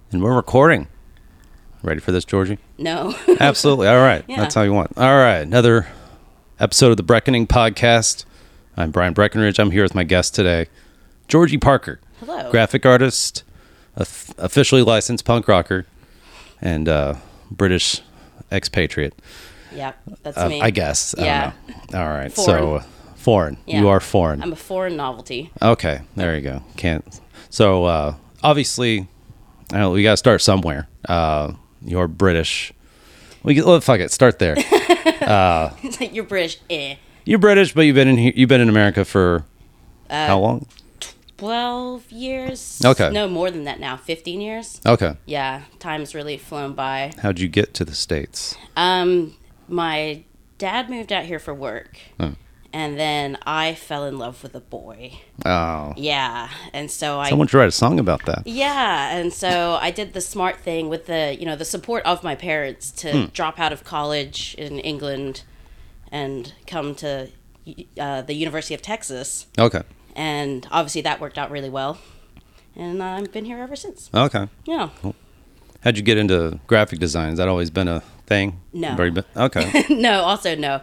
And we're recording. Ready for this, Georgie? No. Absolutely. All right. Yeah. That's how you want. All right. Another episode of the Breckening Podcast. I'm Brian Breckenridge. I'm here with my guest today, Georgie Parker. Hello. Graphic artist, officially licensed punk rocker, and British expatriate. Yep, that's me. I guess. Yeah. I don't know. All right. Foreign. So, foreign. Yeah. You are foreign. I'm a foreign novelty. Okay. There you go. Can't. So, obviously, we got to start somewhere. You're British. Fuck it. Start there. It's like, you're British. You're British, but you've been in America for how long? 12 years. Okay. No, more than that now. 15 years. Okay. Yeah, time's really flown by. How'd you get to the States? My dad moved out here for work. Hmm. And then I fell in love with a boy. Oh. Yeah, and so Someone should write a song about that. Yeah, and so I did the smart thing with the support of my parents to drop out of college in England and come to the University of Texas. Okay. And obviously that worked out really well. And I've been here ever since. Okay. Yeah. How'd you get into graphic design? Has that always been a thing? No. Okay. No, also no.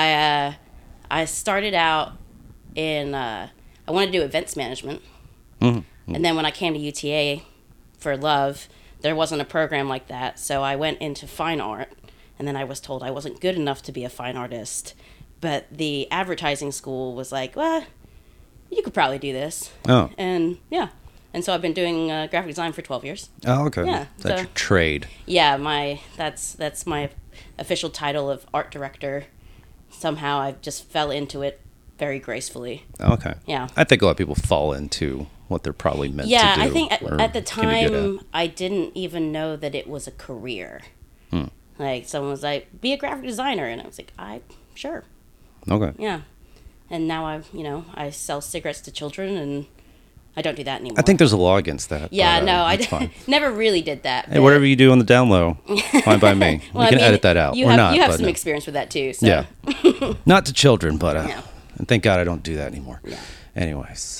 I started out in I wanted to do events management. Mm-hmm. And then when I came to UTA for Love, there wasn't a program like that. So I went into fine art, and then I was told I wasn't good enough to be a fine artist. But the advertising school was like, well, you could probably do this. Oh. And yeah. And so I've been doing graphic design for 12 years. Oh, okay. Yeah, That's so- your trade. Yeah, that's my official title of art director. Somehow I just fell into it very gracefully. Okay. Yeah. I think a lot of people fall into what they're probably meant to do. Yeah, I think or at the can be good time at. I didn't even know that it was a career. Like someone was like, "Be a graphic designer," and I was like, "Sure, Okay. yeah." And now I sell cigarettes to children, and I don't do that anymore. I think there's a law against that. Yeah, but, no, I that's fine. never really did that. Hey, whatever you do on the down low, fine by me. Well, we I can mean, edit that out. You Or have, not. you have but some no. experience with that too. So. Yeah. Not to children, but Yeah. and thank God I don't do that anymore. Yeah. Anyways,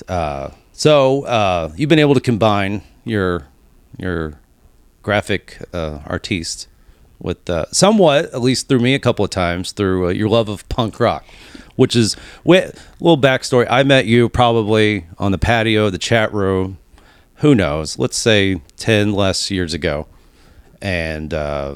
so you've been able to combine your graphic artiste with somewhat, at least through me a couple of times, through your love of punk rock, which is little backstory. I met you probably on the patio, the chat room. Who knows? Let's say 10 less years ago, and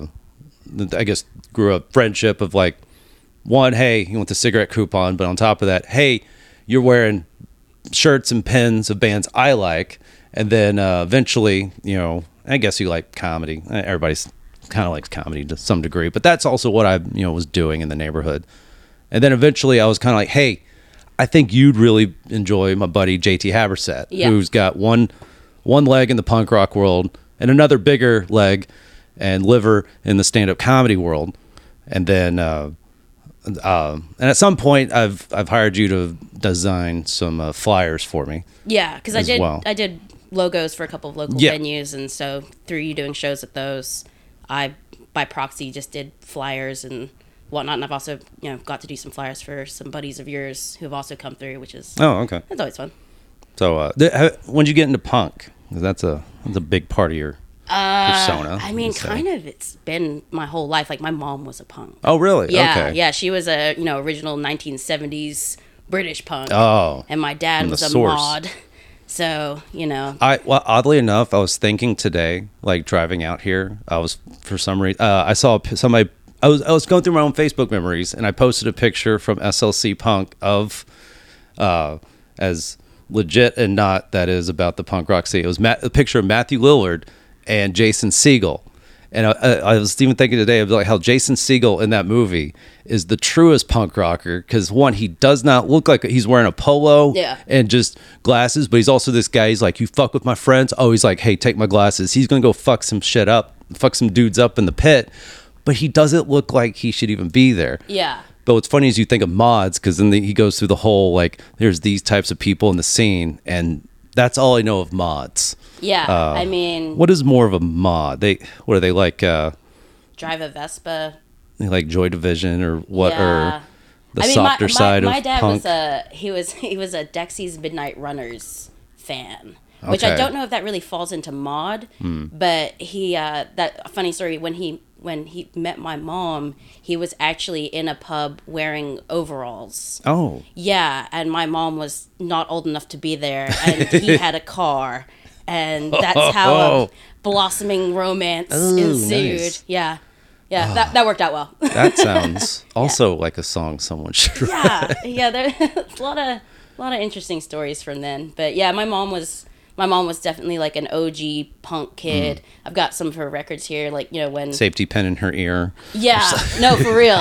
I guess grew a friendship of like, one, hey, you want the cigarette coupon, but on top of that, hey, you're wearing shirts and pins of bands I like, and then eventually, I guess you like comedy. Everybody's kind of likes comedy to some degree, but that's also what I, was doing in the neighborhood. And then eventually I was kind of like, hey, I think you'd really enjoy my buddy JT Habersat, Yeah. who's got one leg in the punk rock world and another bigger leg and liver in the stand-up comedy world. And then and at some point I've hired you to design some flyers for me. Yeah, because as well. I did logos for a couple of local Yeah. venues, and so through you doing shows at those, I by proxy just did flyers and whatnot. And I've also got to do some flyers for some buddies of yours who have also come through, which is Oh, okay. that's always fun. So when did you get into punk? 'Cause that's a big part of your persona. I mean, you'd say. kind of. It's been my whole life. Like my mom was a punk. Oh, really? Yeah, Okay. yeah. She was a original 1970s British punk. Oh. And my dad From was the a source. mod. So Well, oddly enough, I was thinking today, like driving out here, I was for some reason I saw somebody. I was going through my own Facebook memories, and I posted a picture from SLC Punk of as legit and not that is about the punk rock scene. It was a picture of Matthew Lillard and Jason Segel. And I was even thinking today of like how Jason Segel in that movie is the truest punk rocker because one, he does not look like he's wearing a polo and just glasses, but he's also this guy. He's like, you fuck with my friends. Oh, he's like, hey, take my glasses. He's gonna go fuck some shit up, fuck some dudes up in the pit, but he doesn't look like he should even be there. yeah. But what's funny is you think of mods because then he goes through the whole like, there's these types of people in the scene, and that's all I know of mods. Yeah, I mean, What is more of a mod? What are they like? drive a Vespa. They like Joy Division or what? Yeah. Or the softer side my of dad punk? was he was a Dexy's Midnight Runners fan, which I Okay. don't know if that really falls into mod, but he that funny story when he met my mom, he was actually in a pub wearing overalls. Oh, Yeah, and my mom was not old enough to be there, and he had a car, and that's how a blossoming romance ensued. nice. Yeah, that worked out well. that sounds also like a song someone should write. yeah, there's a lot of interesting stories from then. But yeah, my mom was definitely like an OG punk kid. I've got some of her records here, like when Safety pin in her ear. yeah, no, for real.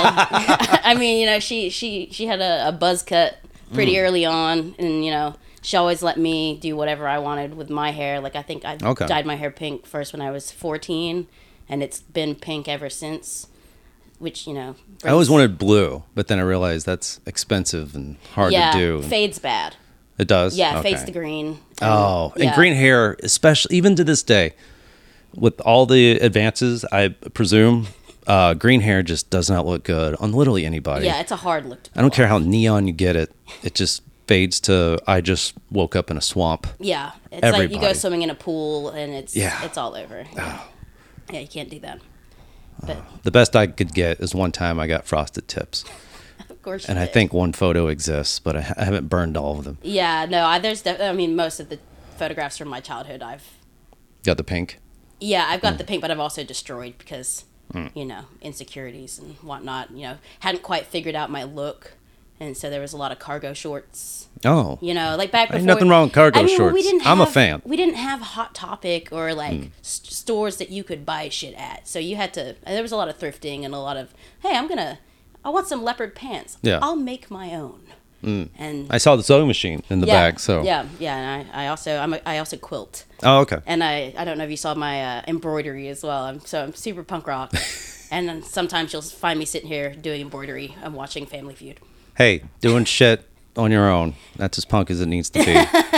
I mean, she had a buzz cut pretty early on, and she always let me do whatever I wanted with my hair. Like I think I Okay. dyed my hair pink first when I was 14, and it's been pink ever since. Which I always wanted blue, but then I realized that's expensive and hard to do. fades bad. It does? Yeah, Okay. fades to green. Oh, and yeah. green hair, especially even to this day, with all the advances, I presume, green hair just does not look good on literally anybody. Yeah, it's a hard look to I don't pull care off. how neon you get it. It just fades to, I just woke up in a swamp. Yeah, it's like you go Everybody. swimming in a pool and it's Yeah. it's all over. Yeah, you can't do that. But The best I could get is one time I got frosted tips. of course, you And I did. think one photo exists, but I haven't burned all of them. Yeah, no, I mean, most of the photographs from my childhood, I've Got the pink? got the pink, but I've also destroyed because insecurities and whatnot. Hadn't quite figured out my look, and so there was a lot of cargo shorts. Oh. Like back before. Ain't nothing wrong with cargo We shorts. didn't I'm a have- fan. We didn't have Hot Topic or like stores that you could buy shit at, so you had to. And there was a lot of thrifting and a lot of, hey, I want some leopard pants. Yeah. I'll make my own. And I saw the sewing machine in the back, so. yeah, and I also quilt. Oh, okay. And I don't know if you saw my embroidery as well. I'm super punk rock, and then sometimes you'll find me sitting here doing embroidery. I'm watching Family Feud. Hey, doing shit on your own. That's as punk as it needs to be.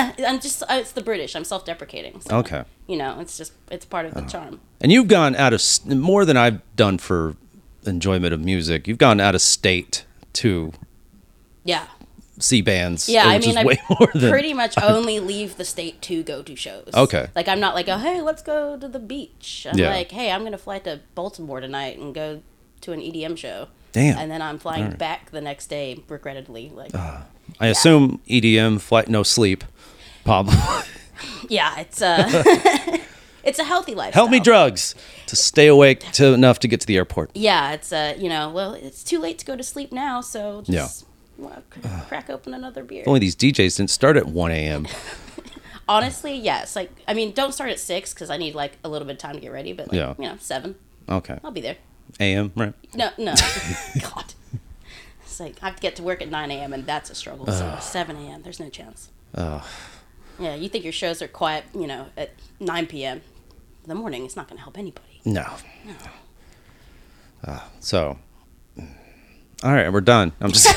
It's the British. I'm self-deprecating. So, Okay. it's part of the charm. And you've gone out of, more than I've done for enjoyment of music, you've gone out of state to Yeah. see bands. Yeah, which is I way more than. pretty much only leave the state to go to shows. Okay. Like, I'm not like, oh, hey, let's go to the beach. I'm Yeah. like, hey, I'm going to fly to Baltimore tonight and go to an EDM show. Damn. And then I'm flying back the next day, regrettably. Like, I assume EDM, flight, no sleep. Probably. yeah, it's it's a healthy lifestyle. Help me drugs to stay awake enough to get to the airport. Yeah, it's well, it's too late to go to sleep now, so just crack open another beer. If only these DJs didn't start at 1 a.m. Honestly, yes. Like, I mean, don't start at 6 because I need like a little bit of time to get ready. But like, Yeah. 7, Okay. I'll be there. AM, right? No, God. It's like I have to get to work at 9 a.m. and that's a struggle. So 7 a.m. There's no chance. Yeah, you think your shows are quiet, at 9 p.m. in the morning? It's not going to help anybody. No. So, all right, we're done. I'm just.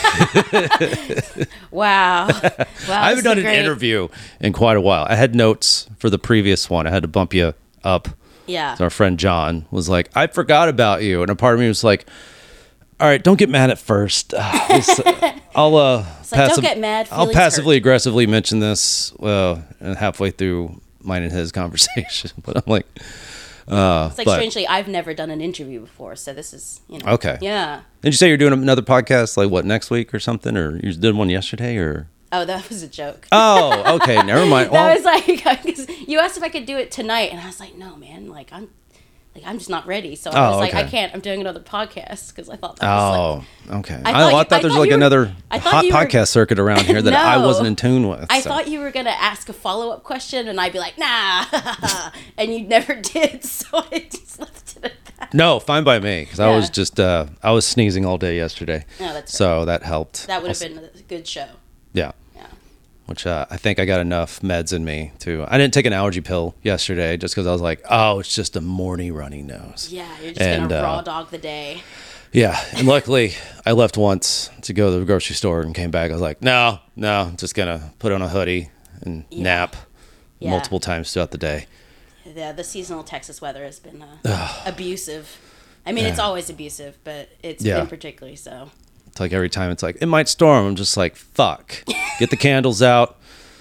Wow. I haven't done an interview in quite a while. I had notes for the previous one. I had to bump you up. Yeah. So our friend John was like, "I forgot about you," and a part of me was like, "All right, don't get mad at first. I'll It's like, don't get mad. I'll feelings passively hurt. aggressively mention this halfway through mine and his conversation." But I'm like, It's like, but- strangely, I've never done an interview before, so this is, Okay. Yeah. Did you say you're doing another podcast like what next week or something, or you did one yesterday, or? Oh, that was a joke. Oh, okay, never mind. Well, That was like, because you asked if I could do it tonight, and I was like, no, man, I'm just not ready. So I was like, okay. I can't. I'm doing another podcast because I thought that was like, okay. I I thought thought there was like you were- another I thought hot you were- podcast circuit around here that I No. wasn't in tune with. I so. thought you were gonna ask a follow up question, and I'd be like, nah, and you never did. So I just left it at that. No, fine by me because I Yeah. was just I was sneezing all day yesterday. No, that's so that helped. That would have Also- been a good show. Yeah. Yeah. Which I think I got enough meds in me to. I didn't take an allergy pill yesterday just because I was like, oh, it's just a morning runny nose. Yeah, you're just And, gonna raw dog the day. Yeah, and luckily I left once to go to the grocery store and came back. I was like, no, just gonna put on a hoodie and nap Yeah. multiple times throughout the day. The seasonal Texas weather has been abusive. I mean, it's always abusive, but it's Yeah. been particularly so. It's like every time it's like, it might storm. I'm just like, fuck. Get the candles out.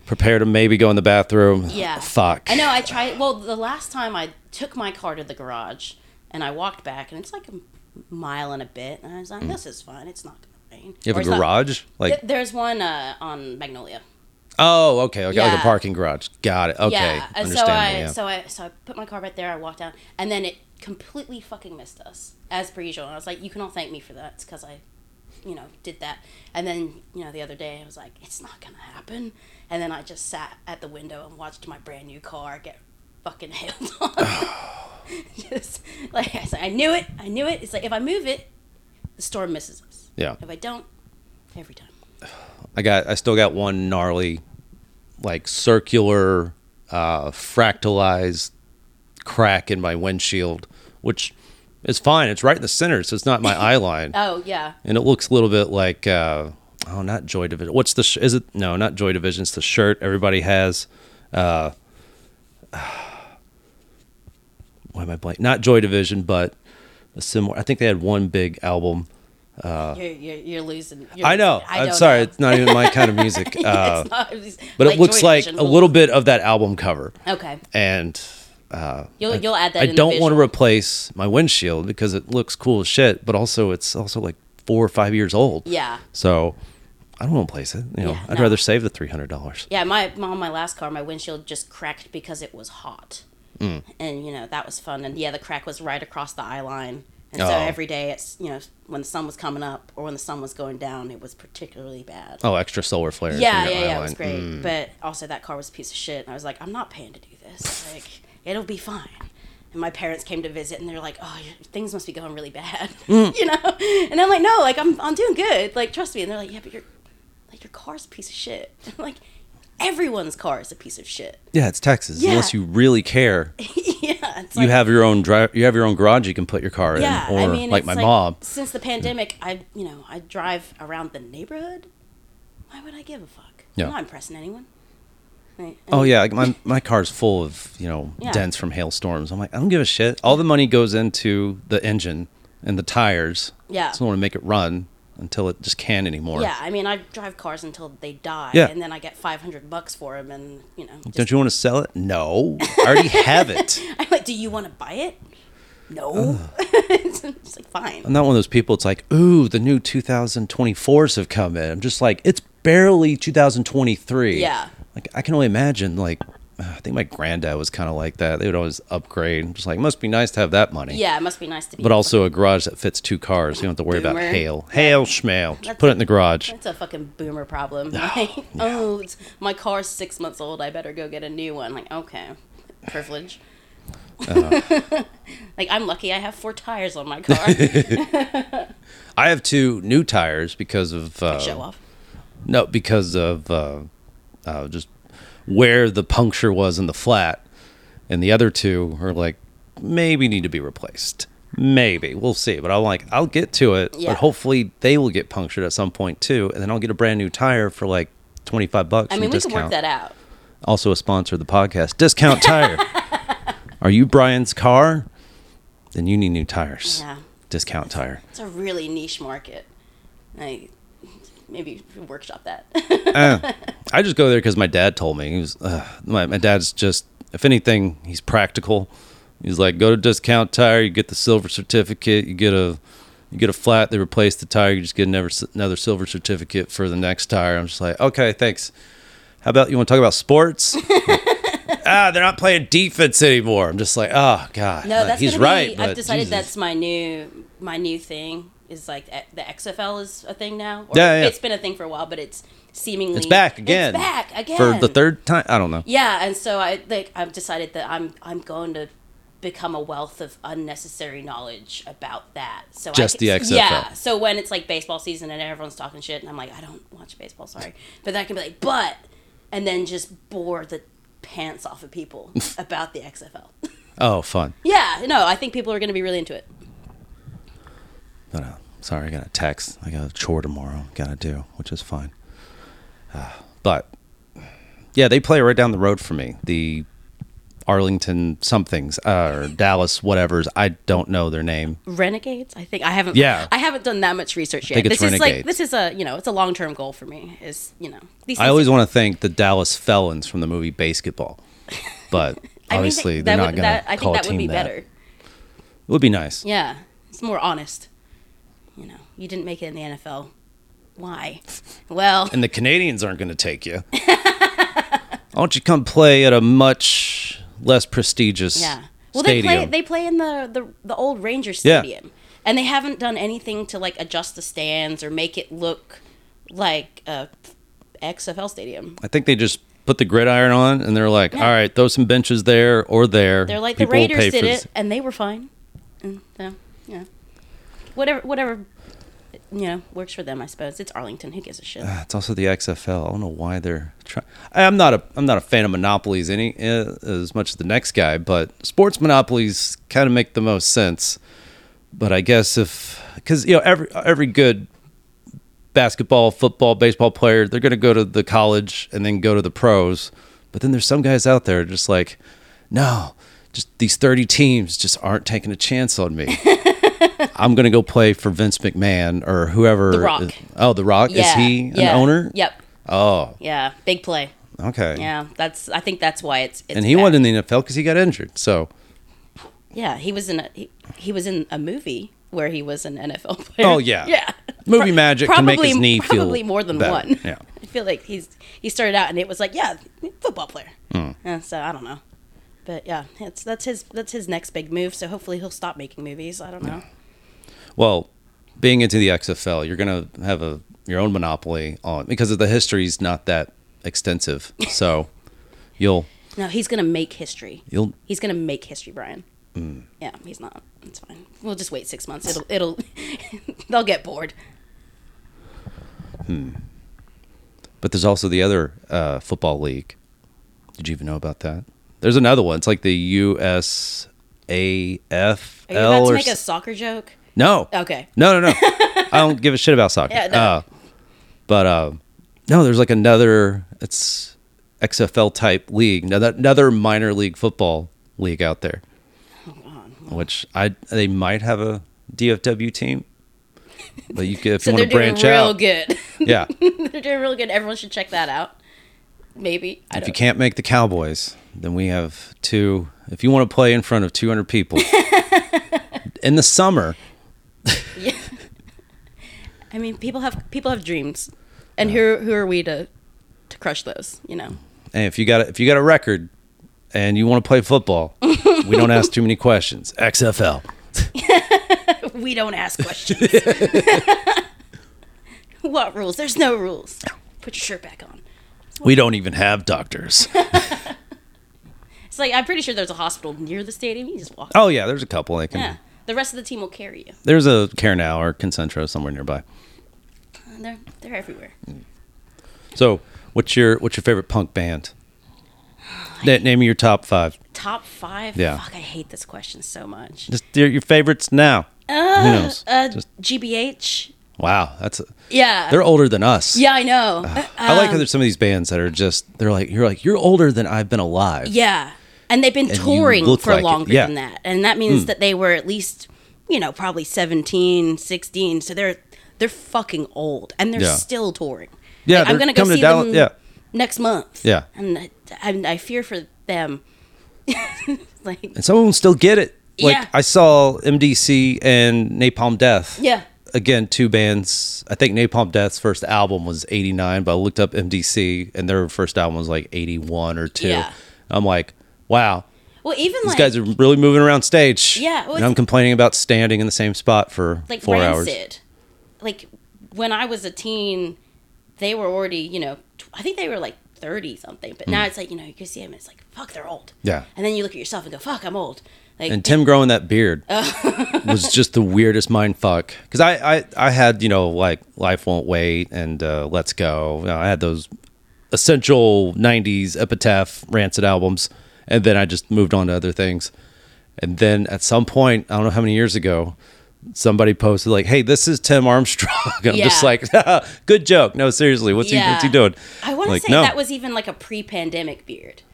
Prepare to maybe go in the bathroom. Yeah. Fuck. I know, I tried. Well, the last time I took my car to the garage and I walked back, and it's like a mile and a bit, and I was like, this is fine. It's not going to rain. You have a garage? There's one on Magnolia. Oh, okay. Like Yeah. a parking garage. Got it. Okay. Yeah, and Understandable, so I put my car right there. I walked out, and then it completely fucking missed us, as per usual. And I was like, you can all thank me for that. It's because I, did that. And then, the other day I was like, it's not gonna happen. And then I just sat at the window and watched my brand new car get fucking hailed on. Just like I said, I knew it. It's like if I move it, the storm misses us. Yeah. If I don't, every time. I still got one gnarly, like circular, fractalized crack in my windshield, which is fine. It's right in the center, so it's not my eye line. Oh yeah. And it looks a little bit like, not Joy Division. What's the? Is it? No, not Joy Division. It's the shirt everybody has. Why am I blank? Not Joy Division, but a similar. I think they had one big album. You're losing. I know. I'm sorry. It's not even my kind of music. It's not, but it looks Joy like Division a little bit of that album cover. Okay. And You'll add that. I in don't the want to visual. replace my windshield because it looks cool as shit, but also it's also like 4 or 5 years old. Yeah. So I don't want to replace it. Yeah, I'd no. rather save the $300. Yeah, my last car, my windshield just cracked because it was hot, and that was fun. And yeah, the crack was right across the eye line, and so Oh. every day it's when the sun was coming up or when the sun was going down, it was particularly bad. Oh, extra solar flares. Yeah, in your eye it was line. great. But also that car was a piece of shit, and I was like, I'm not paying to do this. Like, it'll be fine. And my parents came to visit, and they're like, "Oh, things must be going really bad," And I'm like, "No, like I'm doing good. Like, trust me." And they're like, "Yeah, but your car's a piece of shit." I'm like, everyone's car is a piece of shit. Yeah, it's Texas. Yeah. Unless you really care, Yeah, it's you have your own you have your own garage you can put your car in. Yeah, Or I mean, like it's my mom. Since the pandemic, I drive around the neighborhood. Why would I give a fuck? Yeah. I'm not impressing anyone. Right? Oh yeah, like my car's full of Yeah. dents from hailstorms. I'm like, I don't give a shit. All the money goes into the engine and the tires. Yeah. So I want to make it run until it just can't anymore. Yeah, I mean, I drive cars until they die, Yeah. and then I get $500 for them, and Don't you want to sell it? No, I already have it. I'm like, do you want to buy it? No. It's like, fine. I'm not one of those people. It's like, ooh, the new 2024s have come in. I'm just like, it's barely 2023. Yeah. Like I can only imagine. Like I think my granddad was kind of like that. They would always upgrade. I'm just like, it must be nice to have that money. Yeah, it must be nice to be. But also a garage that fits 2 cars. You don't have to worry about Boomer. hail schmail. Just put it in the garage. That's a fucking boomer problem. Like, oh, my car's 6 months old. I better go get a new one. Like, okay, privilege. Like, I'm lucky I have 4 tires on my car. I have 2 new tires because of Show off. no, because of just where the puncture was in the flat, and the other 2 are like maybe need to be replaced. Maybe we'll see, but I'll get to it. Yeah. But hopefully they will get punctured at some point too, and then I'll get a brand new tire for like $25. I mean, we discount. can work that out. Also a sponsor of the podcast, Discount Tire. Are you Brian's car? Then you need new tires. Yeah. Discount Tire. It's a really niche market. Like, maybe workshop that. I just go there because my dad told me. He was my dad's just, if anything, he's practical. He's like, go to Discount Tire, you get the silver certificate, you get a flat, they replace the tire, you just get another silver certificate for the next tire. I'm just like, okay, thanks. How about you want to talk about sports? They're not playing defense anymore. I'm just like, oh god. No, that's he's gonna right. Be, but I've decided Jesus. that's my new thing. Is like the XFL is a thing now. Or Yeah. It's been a thing for a while, but it's seemingly It's back again. It's back again for the 3rd time. I don't know. Yeah, and so I've decided that I'm going to become a wealth of unnecessary knowledge about that. So Just the XFL. Yeah. So when it's like baseball season and everyone's talking shit, and I'm like, I don't watch baseball, sorry, but I can be like, and then just bore the pants off of people about the XFL. Oh, fun. Yeah, no, I think people are going to be really into it. But sorry, I got a text. I got a chore tomorrow. Got to do, which is fine. But yeah, they play right down the road from me. The Arlington somethings or Dallas whatever's. I don't know their name. Renegades, I think. I haven't. Yeah. I haven't done that much research yet. think it's this is Renegades. this is a it's a long term goal for me. Is these I things- always want to thank the Dallas Felons from the movie Basketball, but I mean, obviously that they're would- not going that- to I call think a that would team be that. better. It would be nice. Yeah, it's more honest. You didn't make it in the NFL. Why? Well, And the Canadians aren't going to take you. Why don't you come play at a much less prestigious yeah. Well, stadium? they play in the old Ranger Yeah. Stadium, and they haven't done anything to like adjust the stands or make it look like a XFL stadium. I think they just put the gridiron on, and they're like, all right, throw some benches there or there. They're like People the will Raiders pay did for it, this. and they were fine. And so, yeah, whatever, works for them. I suppose it's Arlington. Who gives a shit? It's also the XFL. I don't know why they're trying. I'm not a fan of monopolies as much as the next guy, but sports monopolies kind of make the most sense. But I guess because every good basketball, football, baseball player, they're going to go to the college and then go to the pros. But then there's some guys out there just like, no, just these 30 teams just aren't taking a chance on me. I'm going to go play for Vince McMahon or whoever. The Rock. The Rock? Yeah, Is he an yeah. owner? Yep. Oh, Yeah, big play. okay. Yeah, I think that's why it's And he bad. wasn't in the NFL because he got injured. So, Yeah, he was in he was in a movie where he was an NFL player. Oh, yeah. yeah. Movie magic can make his knee feel probably more than better. one. Yeah. I feel like he started out and it was like football player. Hmm. So I don't know, but yeah, that's his next big move. So hopefully he'll stop making movies. I don't know. well, being into the XFL, you're going to have your own monopoly on because of the history's not that extensive. So, No, he's gonna make history. you'll He's gonna make history, Brian. Yeah, he's not. It's fine. We'll just wait 6 months. It'll they'll get bored. But there's also the other football league. Did you even know about that? There's another one. It's like the USAFL. Are you about to or make a soccer joke? No. Okay. No. I don't give a shit about soccer. Yeah, no. But no, there's like it's XFL type league. Another minor league football league out there. Oh God. Which they might have a DFW team. But you could, if So you they're want to doing branch real out. good. Yeah. They're doing real good. Everyone should check that out. Maybe. If you can't make the Cowboys, then we have two. If you want to play in front of 200 people in the summer, Yeah. I mean, people have dreams, and who are we to crush those? and if you got a record and you want to play football, we don't ask too many questions. XFL. We don't ask questions. What rules? There's no rules. Put your shirt back on. We don't even have doctors. It's like I'm pretty sure there's a hospital near the stadium. You just walk. Oh yeah, there's a couple. They can. Yeah. The rest of the team will carry you. There's a Care Now or Concentra somewhere nearby. They're everywhere. So, what's your favorite punk band? Name me your top 5. Top 5? Yeah. Fuck, I hate this question so much. Just your favorites now. Who knows? GBH. Wow, Yeah. they're older than us. Yeah, I know. I like how there's some of these bands that are you're older than I've been alive. Yeah. And they've been And you touring look for like it. longer Yeah. than that. And that means that they were at least, probably 17, 16. So they're fucking old. And they're Yeah. still touring. Yeah, Like, I'm they're going to go coming to see Dallas. them Yeah. next month. Yeah. And I fear for them. Like, And some of them still get it. Like Yeah. I saw MDC and Napalm Death. yeah. Again, two bands. I think Napalm Death's first album was 89, but I looked up MDC and their first album was like 81 or 2. Yeah. I'm like, wow, Well, even these like guys are really moving around stage. Yeah, well, and I'm complaining about standing in the same spot for like 4 hours. Rancid. Like when I was a teen, they were already, I think they were like 30 something. But now it's like, you can see them. It's like, fuck, they're old. Yeah. And then you look at yourself and go, fuck, I'm old. Like, And Tim growing that beard was just the weirdest mind fuck. Because I had, like Life Won't Wait and Let's Go. I had those essential 90s Epitaph Rancid albums. And then I just moved on to other things. And then at some point, I don't know how many years ago, somebody posted like, hey, this is Tim Armstrong. I'm just Yeah. like, good joke. No, seriously, what's he doing? I want to Like, say no. that was even like a pre-pandemic beard.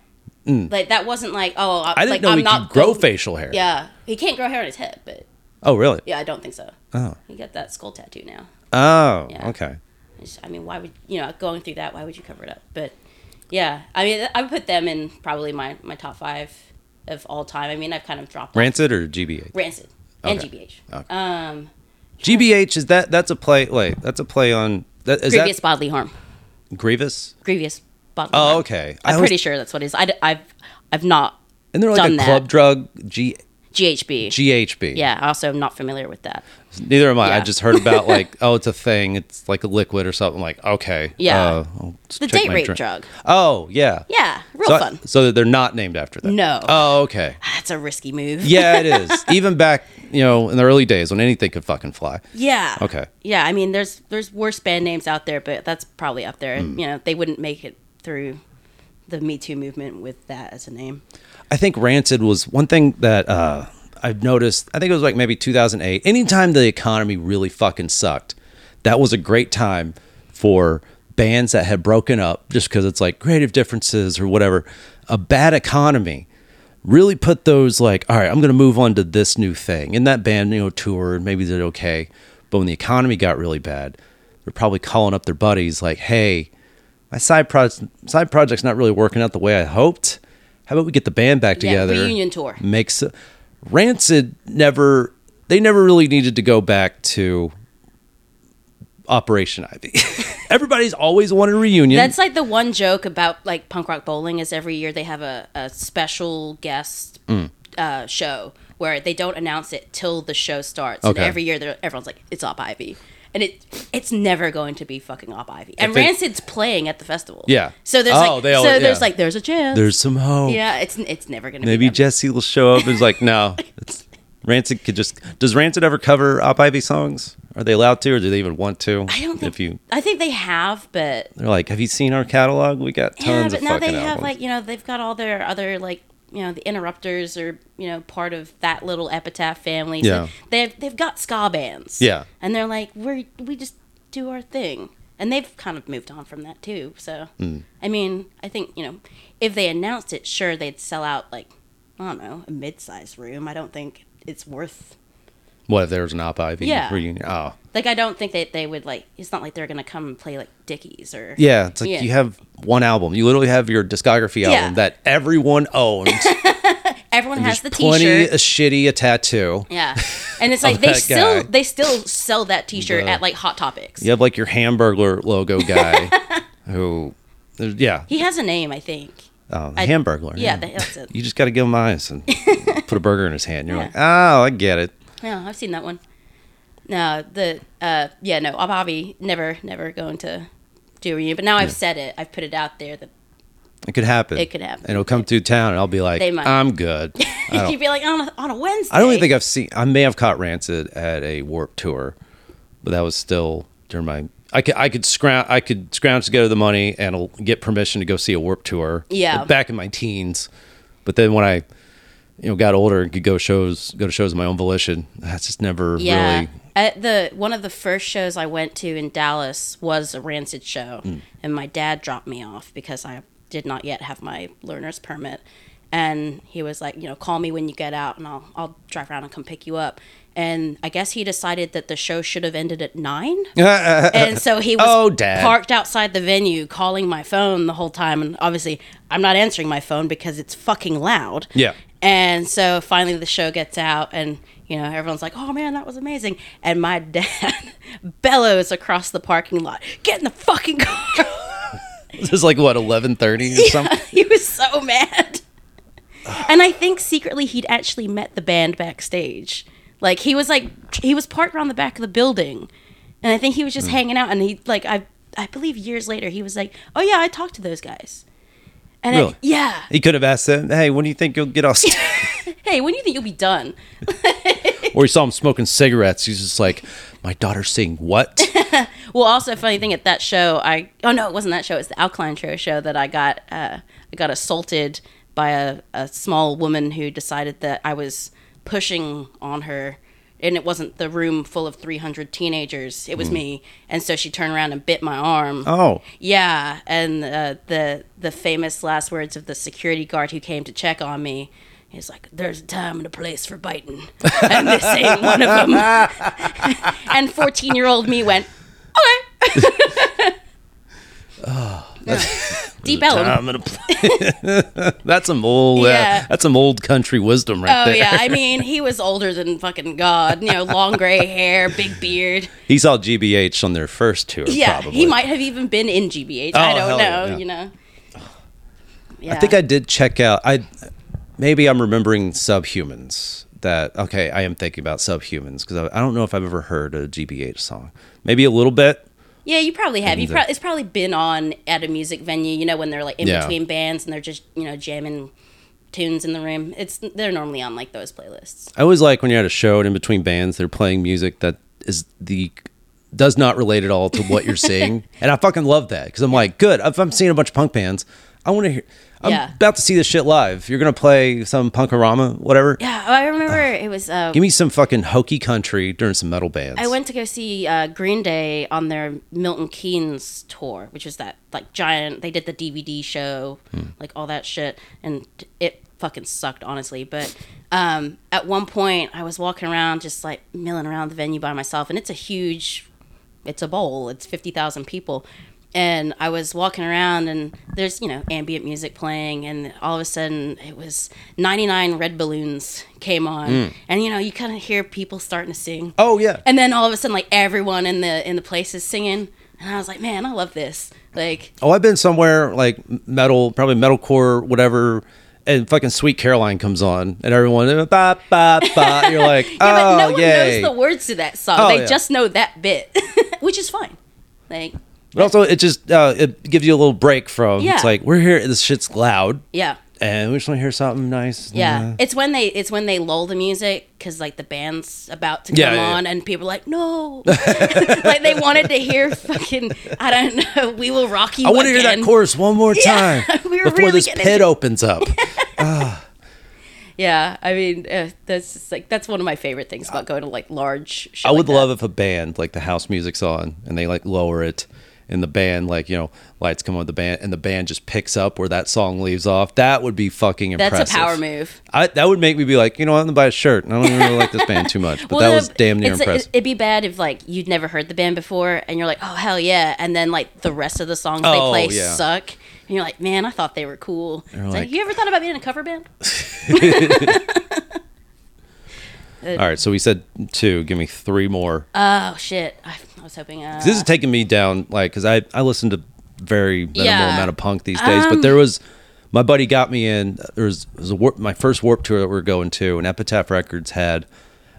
Like that wasn't like, oh, I didn't like, know I'm he not could grow going- facial hair. Yeah, he can't grow hair on his head, but Oh, really? yeah, I don't think so. Oh. He got that skull tattoo now. Oh, Yeah. okay. I mean, why would going through that? Why would you cover it up? But yeah, I mean, I would put them in probably my top 5 of all time. I mean, I've kind of dropped off. Rancid or GBH? Rancid and Okay. GBH. Okay. GBH, is that's a play? Wait, that's a play on that. Is Grievous bodily harm. that Grievous? Grievous bodily Oh, harm. okay. I'm pretty sure that's what it is. I've not And they're like done a that. club drug. GHB. GHB. Yeah, also am not familiar with that. Neither am I. I Yeah. just heard about like, oh, it's a thing. It's like a liquid or something. Like, okay. Yeah. I'll just The check date my rape drink. drug. Oh, yeah. Yeah, real So, fun. so they're not named after that. No. Oh, okay. That's a risky move. Yeah, it is. Even back, in the early days when anything could fucking fly. Yeah. Okay. Yeah, I mean, there's worse band names out there, but that's probably up there. They wouldn't make it through the Me Too movement with that as a name. I think Rancid was one thing that I've noticed. I think it was like maybe 2008. Anytime the economy really fucking sucked, that was a great time for bands that had broken up just because it's like creative differences or whatever. A bad economy really put those like, all right, I'm going to move on to this new thing. And that band, toured, maybe did okay. But when the economy got really bad, they're probably calling up their buddies like, hey, my side project's not really working out the way I hoped. How about we get the band back together? Reunion tour. Rancid never really needed to go back to Operation Ivy. Everybody's always wanted a reunion. That's like the one joke about like Punk Rock Bowling is every year they have a special guest show where they don't announce it till the show starts. Okay. And every year everyone's like, it's Op Ivy. And it's never going to be fucking Op Ivy. And think- Rancid's playing at the festival. Yeah. So there's there's a chance. There's some hope. Yeah, it's never going to Maybe be them. Jesse will show up and is like, no. Rancid could just... Does Rancid ever cover Op Ivy songs? Are they allowed to, or do they even want to? I don't think. I think they have, but They're like, have you seen our catalog? We got tons but of now fucking they have albums. they've got all their other the Interrupters are part of that little Epitaph family. So Yeah. they've got ska bands. Yeah. And they're like, we just do our thing, and they've kind of moved on from that too. So I mean, I think if they announced it, sure they'd sell out like I don't know a mid-sized room. I don't think it's worth. What if there was an Op Ivy reunion? Oh. Like, I don't think that they would, it's not like they're going to come and play, Dickies or... Yeah, it's like you have one album. You literally have your discography album that everyone owns. Everyone has the plenty T-shirt. a shitty a tattoo. Yeah. And it's like, they still sell that T-shirt at, Hot Topics. You have, your Hamburglar logo guy who... Yeah. He has a name, I think. Oh, Hamburglar. Yeah, that's it. You just got to give him eyes and put a burger in his hand. You're like, oh, I get it. Yeah, I've seen that one. No, Bobby never going to do a reunion. But now I've said it. I've put it out there that It could happen. It could happen. And it'll come to town, and I'll be like, They might. I'm good. you'd be like on a Wednesday. I don't even think I've seen... I may have caught Rancid at a Warped Tour, but that was still during my... I could scrounge together the money and I'll get permission to go see a Warped Tour. Yeah. Back in my teens. But then when I got older and could go to shows of my own volition, that's just never really... At one of the first shows I went to in Dallas was a Rancid show, and my dad dropped me off because I did not yet have my learner's permit. And he was like, call me when you get out, and I'll drive around and come pick you up. And I guess he decided that the show should have ended at 9. And so he was parked outside the venue calling my phone the whole time. And obviously, I'm not answering my phone because it's fucking loud. Yeah. And so finally the show gets out, and everyone's like, oh man, that was amazing. And my dad bellows across the parking lot, get in the fucking car. This is like, what, 11:30 or something? He was so mad. And I think secretly he'd actually met the band backstage. He was parked around the back of the building, and I think he was just hanging out. And he I believe years later he was like, "Oh yeah, I talked to those guys." And Really? yeah. He could have asked them, "Hey, when do you think you'll get off stage?" Hey, when do you think you'll be done? Or he saw him smoking cigarettes. He's just like, "My daughter's saying what?" Well, also a funny thing at that show, it wasn't that show. It's the Alkaline Trio show that I got assaulted by a small woman who decided that I was pushing on her and it wasn't the room full of 300 teenagers. It was me. And so she turned around and bit my arm. Oh. Yeah, and the famous last words of the security guard who came to check on me, he's like, "There's a time and a place for biting, and this ain't one of them." And 14-year-old me went, "Okay." Deep Ellum. That's some old. Yeah. That's some old country wisdom right Oh there. yeah, I mean, he was older than fucking God. Long gray hair, big beard. He saw GBH on their first tour. Yeah, probably. he might have even been in GBH. I don't hell know. yeah. Yeah. I think I did check out. Maybe I'm remembering Subhumans. I am thinking about Subhumans because I don't know if I've ever heard a GBH song. Maybe a little bit. Yeah, you probably have. It's probably been on at a music venue. When they're like in between bands and they're just jamming tunes in the room. They're normally on like those playlists. I always like when you're at a show and in between bands, they're playing music that does not relate at all to what you're seeing, and I fucking love that because I'm like, good. If I'm seeing a bunch of punk bands, I want to hear. I'm about to see this shit live. You're gonna play some Punkorama, whatever. Yeah, I remember it was. Give me some fucking hokey country during some metal bands. I went to go see Green Day on their Milton Keynes tour, which was that like giant. They did the DVD show, like all that shit, and it fucking sucked, honestly. But at one point, I was walking around, just like milling around the venue by myself, and it's a bowl. It's 50,000 people. And I was walking around, and there's, ambient music playing, and all of a sudden, it was 99 Red Balloons came on. And, you kind of hear people starting to sing. Oh, yeah. And then all of a sudden, like, everyone in the place is singing. And I was like, man, I love this. Like, I've been somewhere, like, metal, probably metalcore, whatever, and fucking Sweet Caroline comes on, and everyone, ba, ba, ba. You're like, oh, but no one yay. knows the words to that song. Oh, They yeah. just know that bit, which is fine. Like... But also, it just it gives you a little break from. Yeah. It's like we're here. This shit's loud, Yeah. and we just want to hear something nice. Yeah, it's when they lull the music because like the band's about to come Yeah, yeah. on and people are like, no, like they wanted to hear fucking I don't know, We Will Rock You. I want to hear that chorus one more time we were before really this getting pit into- opens up. Yeah, I mean that's just, like that's one of my favorite things about going to like large. Shit I would like that. love if a band like the house music's on and they like lower it, and the band lights come on with the band and the band just picks up where that song leaves off. That would be fucking impressive. That's a power move. That would make me be like, I'm gonna buy a shirt. I don't even really like this band too much, but that was damn near impressive. It'd be bad if like you'd never heard the band before and you're like, oh hell yeah, and then like the rest of the songs they play suck, and you're like, man, I thought they were cool. It's like, you ever thought about being a cover band? All right, so we said 2. Give me 3 more. Oh shit, I was hoping. This is taking me down, like, because I listen to very minimal Yeah. amount of punk these days, but there was, my buddy got me in, there was my first Warp Tour that we were going to, and Epitaph Records had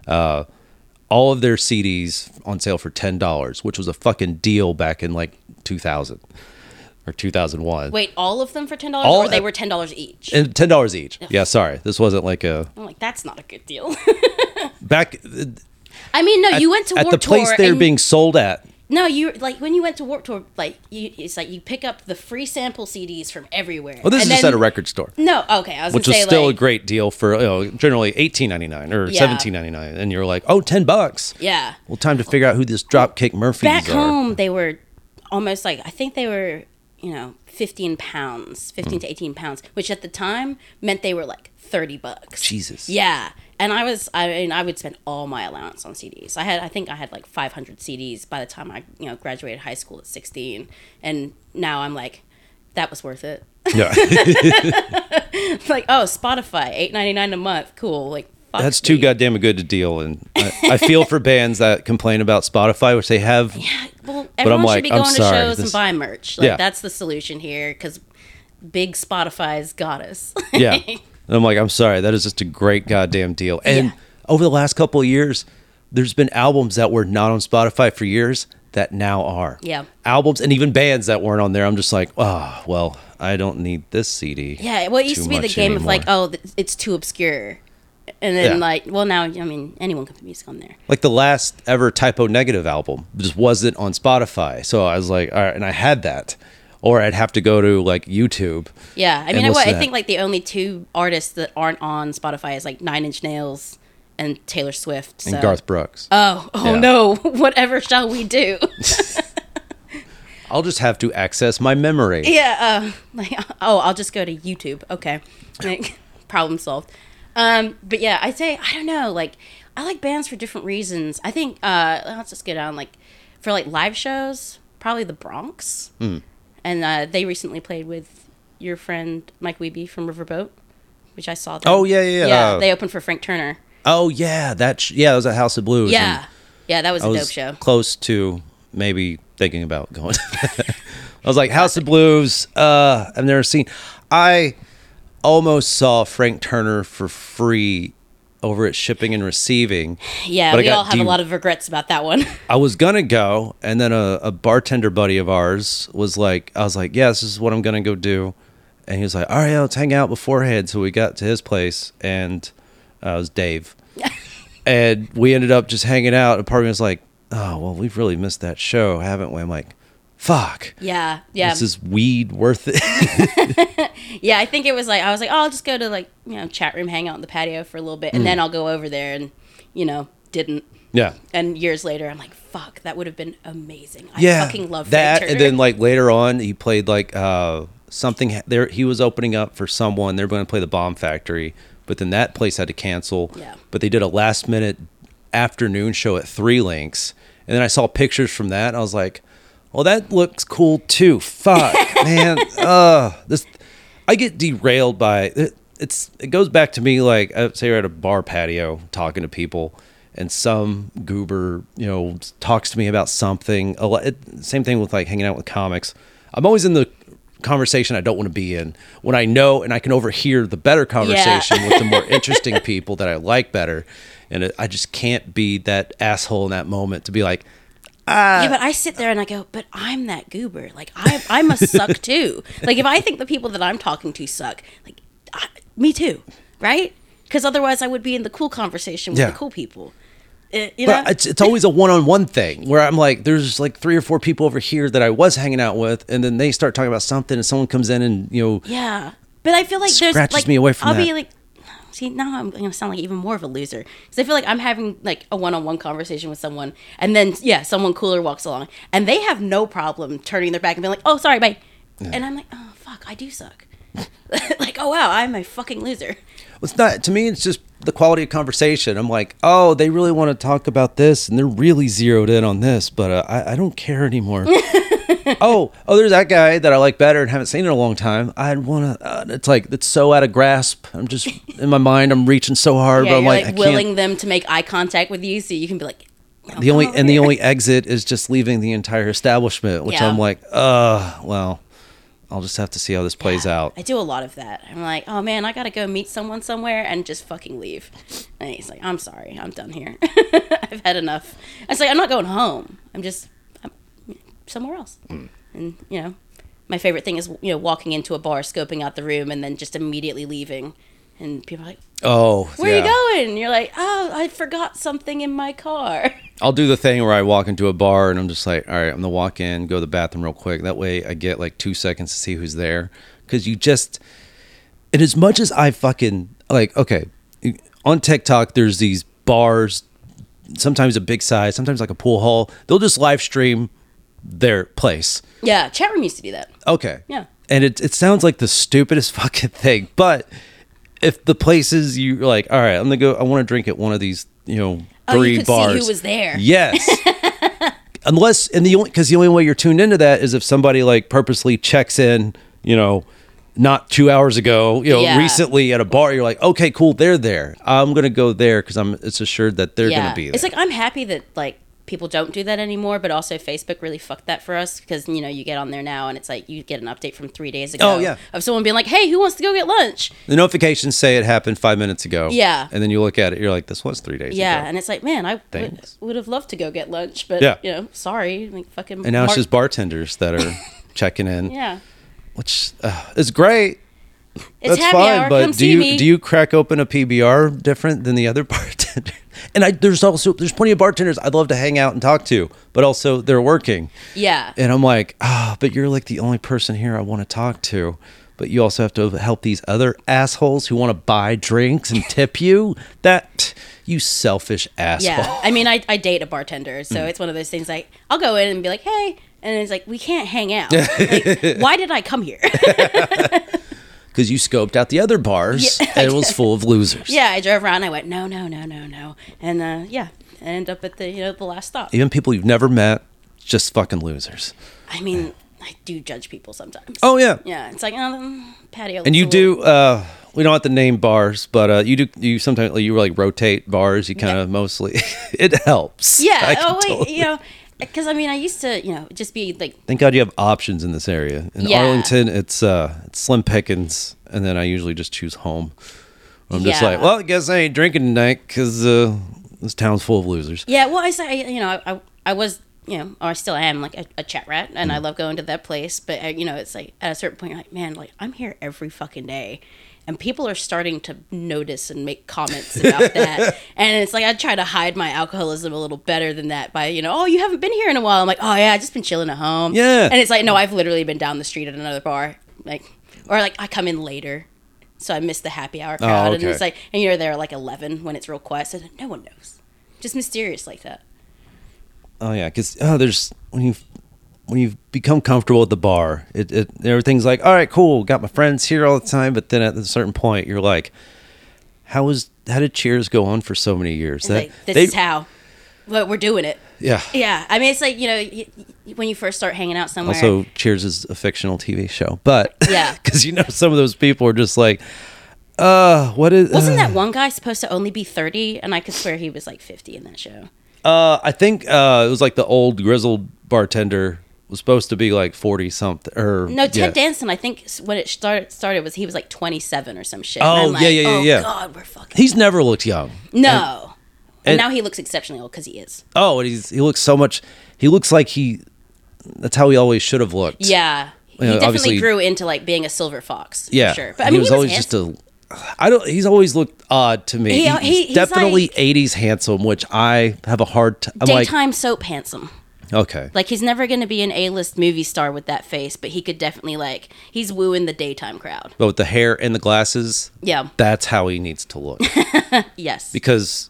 all of their CDs on sale for $10, which was a fucking deal back in like 2000 or 2001. Wait, all of them for $10, All- or they were $10 each? And $10 each. Yeah, sorry. This wasn't like a, I'm like, that's not a good deal. back I mean, no, you went to at Warp the place Tour they were and- being sold at. No, you like when you went to Warp Tour, like it's like you pick up the free sample CDs from everywhere. Well, this And is just then- at a record store. No, okay, I was Which gonna was say still like, a great deal for generally $18.99 or Yeah. $17.99, and you're like, oh, $10. yeah. Well, time to figure out who this Dropkick Murphys Back are. home, they were almost like I think they were 15 pounds, 15 to 18 pounds, which at the time meant they were like $30. Jesus. Yeah. And I would spend all my allowance on CDs. I think I had like 500 CDs by the time I, graduated high school at 16. And now I'm like, that was worth it. Yeah. Like, oh, Spotify, $8.99 a month. Cool. Like, fuck That's too me. goddamn good a deal. And I feel for bands that complain about Spotify, which they have. Yeah, well, I'm everyone like, should be I'm going sorry, to shows and this- buy merch. Like, Yeah. that's the solution here because big Spotify's got us. Yeah. And I'm like, I'm sorry. That is just a great goddamn deal. And Yeah. over the last couple of years, there's been albums that were not on Spotify for years that now are. Yeah. Albums and even bands that weren't on there. I'm just like, oh, well, I don't need this CD. Yeah, well, it used too to be the much game of like, anymore. it's too obscure. And then, Yeah. like, well, now, I mean, anyone can put music on there. Like the last ever Typo Negative album just wasn't on Spotify. So I was like, all right, and I had that. Or I'd have to go to like YouTube. Yeah, I And mean, listen to I that. think like the only 2 artists that aren't on Spotify is like 9 Inch Nails and Taylor Swift. So. And Garth Brooks. Oh Yeah. no! Whatever shall we do? I'll just have to access my memory. Yeah. I'll just go to YouTube. Okay. Like, problem solved. But yeah, I'd say, I don't know, like, I like bands for different reasons. I think, let's just get down, like, for, like, live shows, probably the Bronx. And they recently played with your friend Mike Wiebe from Riverboat, which I saw them. Oh, yeah. Yeah, they opened for Frank Turner. Oh, yeah. That was at House of Blues. Yeah. Yeah, that was I a was dope show. close to maybe thinking about going. I was like, House of Blues, I've never seen. I almost saw Frank Turner for free over at Shipping and Receiving. Yeah, but we all have a lot of regrets about that one. I was gonna go, and then a bartender buddy of ours was like, I was like, yeah, this is what I'm gonna go do. And he was like, all right, let's hang out beforehand. So we got to his place, and it was Dave. And we ended up just hanging out. And part of me was like, oh, well, we've really missed that show, haven't we? I'm like, fuck. Yeah. Is this weed worth it? Yeah, I think it was like, I was like, oh, I'll just go to, like, chat room, hang out on the patio for a little bit, and then I'll go over there, and, didn't. Yeah. And years later, I'm like, fuck, that would have been amazing. I Yeah. fucking love that. Frank And Turner. then, like, later on, he played, like, something there. He was opening up for someone. They were going to play the Bomb Factory, but then that place had to cancel. Yeah. But they did a last minute afternoon show at Three Links. And then I saw pictures from that, and I was like, well, that looks cool too. Fuck, man. I get derailed by it. It goes back to me, like, say you're at a bar patio talking to people, and some goober, talks to me about something. Same thing with, like, hanging out with comics. I'm always in the conversation I don't want to be in when I know and I can overhear the better conversation with the more interesting people that I like better. And I just can't be that asshole in that moment to be like, yeah, but I sit there and I go, but I'm that goober. Like, I must suck too. Like, if I think the people that I'm talking to suck, like, me too, right? Because otherwise I would be in the cool conversation with the cool people. You know? But it's always a one-on-one thing where I'm like, there's like 3 or 4 people over here that I was hanging out with, and then they start talking about something, and someone comes in and yeah. But I feel like there's scratches like, me away from I'll that. be like, see, now I'm gonna sound like even more of a loser because I feel like I'm having like a one-on-one conversation with someone, and then someone cooler walks along, and they have no problem turning their back and being like, "Oh, sorry, bye," and I'm like, "Oh, fuck, I do suck." Like, oh wow, I'm a fucking loser. It's not, to me, it's just the quality of conversation. I'm like, oh, they really want to talk about this, and they're really zeroed in on this, but I don't care anymore. oh, there's that guy that I like better and haven't seen in a long time. I want to, it's like, it's so out of grasp. I'm just, in my mind, I'm reaching so hard, Yeah, but I'm you're like, like I willing can't. them to make eye contact with you so you can be like, "No, The only, come over and the here." only exit is just leaving the entire establishment, which Yeah. I'm like, well, I'll just have to see how this plays out. I do a lot of that. I'm like, oh man, I gotta go meet someone somewhere and just fucking leave. And he's like, I'm sorry, I'm done here. I've had enough. I was like, I'm not going home. I'm somewhere else. And my favorite thing is walking into a bar, scoping out the room, and then just immediately leaving. And people are like, Oh, where are you going? And you're like, oh, I forgot something in my car. I'll do the thing where I walk into a bar and I'm just like, all right, I'm going to walk in, go to the bathroom real quick. That way I get like 2 seconds to see who's there. Because and as much as I fucking, like, okay, on TikTok, there's these bars, sometimes a big size, sometimes like a pool hall. They'll just live stream their place. Yeah, chat room used to do that. Okay. Yeah. And it sounds like the stupidest fucking thing, but if the places you're like, all right, I'm gonna go, I want to drink at one of these, 3 you could bars. see who was there. Yes. Because the only way you're tuned into that is if somebody like purposely checks in, not 2 hours ago, Yeah. recently at a bar. You're like, okay, cool, they're there. I'm gonna go there because it's assured that they're gonna be there. It's like, I'm happy that like people don't do that anymore, but also Facebook really fucked that for us because you get on there now and it's like you get an update from 3 days ago. Oh, yeah. Of someone being like, hey, who wants to go get lunch? The notifications say it happened 5 minutes ago. Yeah. And then you look at it, you're like, this was 3 days ago. Yeah, and it's like, man, I Thanks. would have loved to go get lunch, but sorry, like fucking. And now it's just bartenders that are checking in. yeah. Which is great. It's That's happy fine, hour. but Come do see you me. do you crack open a PBR different than the other bartenders? And there's plenty of bartenders I'd love to hang out and talk to, but also they're working. Yeah. And I'm like, but you're like the only person here I want to talk to. but you also have to help these other assholes who want to buy drinks and tip you. That, you selfish asshole. Yeah, I mean, I date a bartender, so it's one of those things like, I'll go in and be like, hey, and it's like, we can't hang out. Like, why did I come here? Because you scoped out the other bars, and it was full of losers. Yeah, I drove around, I went, no. And I ended up at the last stop. Even people you've never met, just fucking losers. I mean, I do judge people sometimes. Oh, yeah. Yeah, it's like, patio. And you do, we don't have to name bars, but you sometimes, like, you like rotate bars. You kind of mostly, it helps. Yeah. Because I mean, I used to, just be like. Thank God you have options in this area. In Arlington, it's slim pickings, and then I usually just choose home. I'm just like, well, I guess I ain't drinking tonight because this town's full of losers. Yeah, well, I say, I was, or I still am, like a chat rat, and I love going to that place. But it's like at a certain point, you're like, man, like I'm here every fucking day, and people are starting to notice and make comments about that. And it's like I try to hide my alcoholism a little better than that by, oh, you haven't been here in a while. I'm like, oh yeah, I just been chilling at home. Yeah. And it's like, no, I've literally been down the street at another bar, or I come in later. So I missed the happy hour crowd. Oh, okay. And it's like, and you're there like 11 when it's real quiet. So no one knows. Just mysterious like that. Oh yeah, because there's when you've become comfortable at the bar, it everything's like, all right, cool, got my friends here all the time. But then at a certain point, you're like, how did Cheers go on for so many years? This is how we're doing it. Yeah. Yeah. I mean, it's like, when you first start hanging out somewhere. Also, Cheers is a fictional TV show, but yeah, because some of those people are just like, what is? Wasn't that one guy supposed to only be 30? And I could swear he was like 50 in that show. I think it was like the old grizzled bartender was supposed to be like 40 something. Or no, Ted Danson. I think when it started was he was like 27 or some shit. Oh, and I'm like, yeah. Oh God, we're fucking. He's never looked young. No. And now he looks exceptionally old because he is. Oh, and he looks so much. He looks like that's how he always should have looked. Yeah, he definitely grew into like being a silver fox. Yeah, for sure. But I mean, he was always handsome. He's always looked odd to me. He's definitely like, 80s handsome, which I have a hard time. Daytime soap handsome. Okay. Like he's never going to be an A-list movie star with that face, but he could definitely he's wooing the daytime crowd. But with the hair and the glasses, yeah, that's how he needs to look. Yes. Because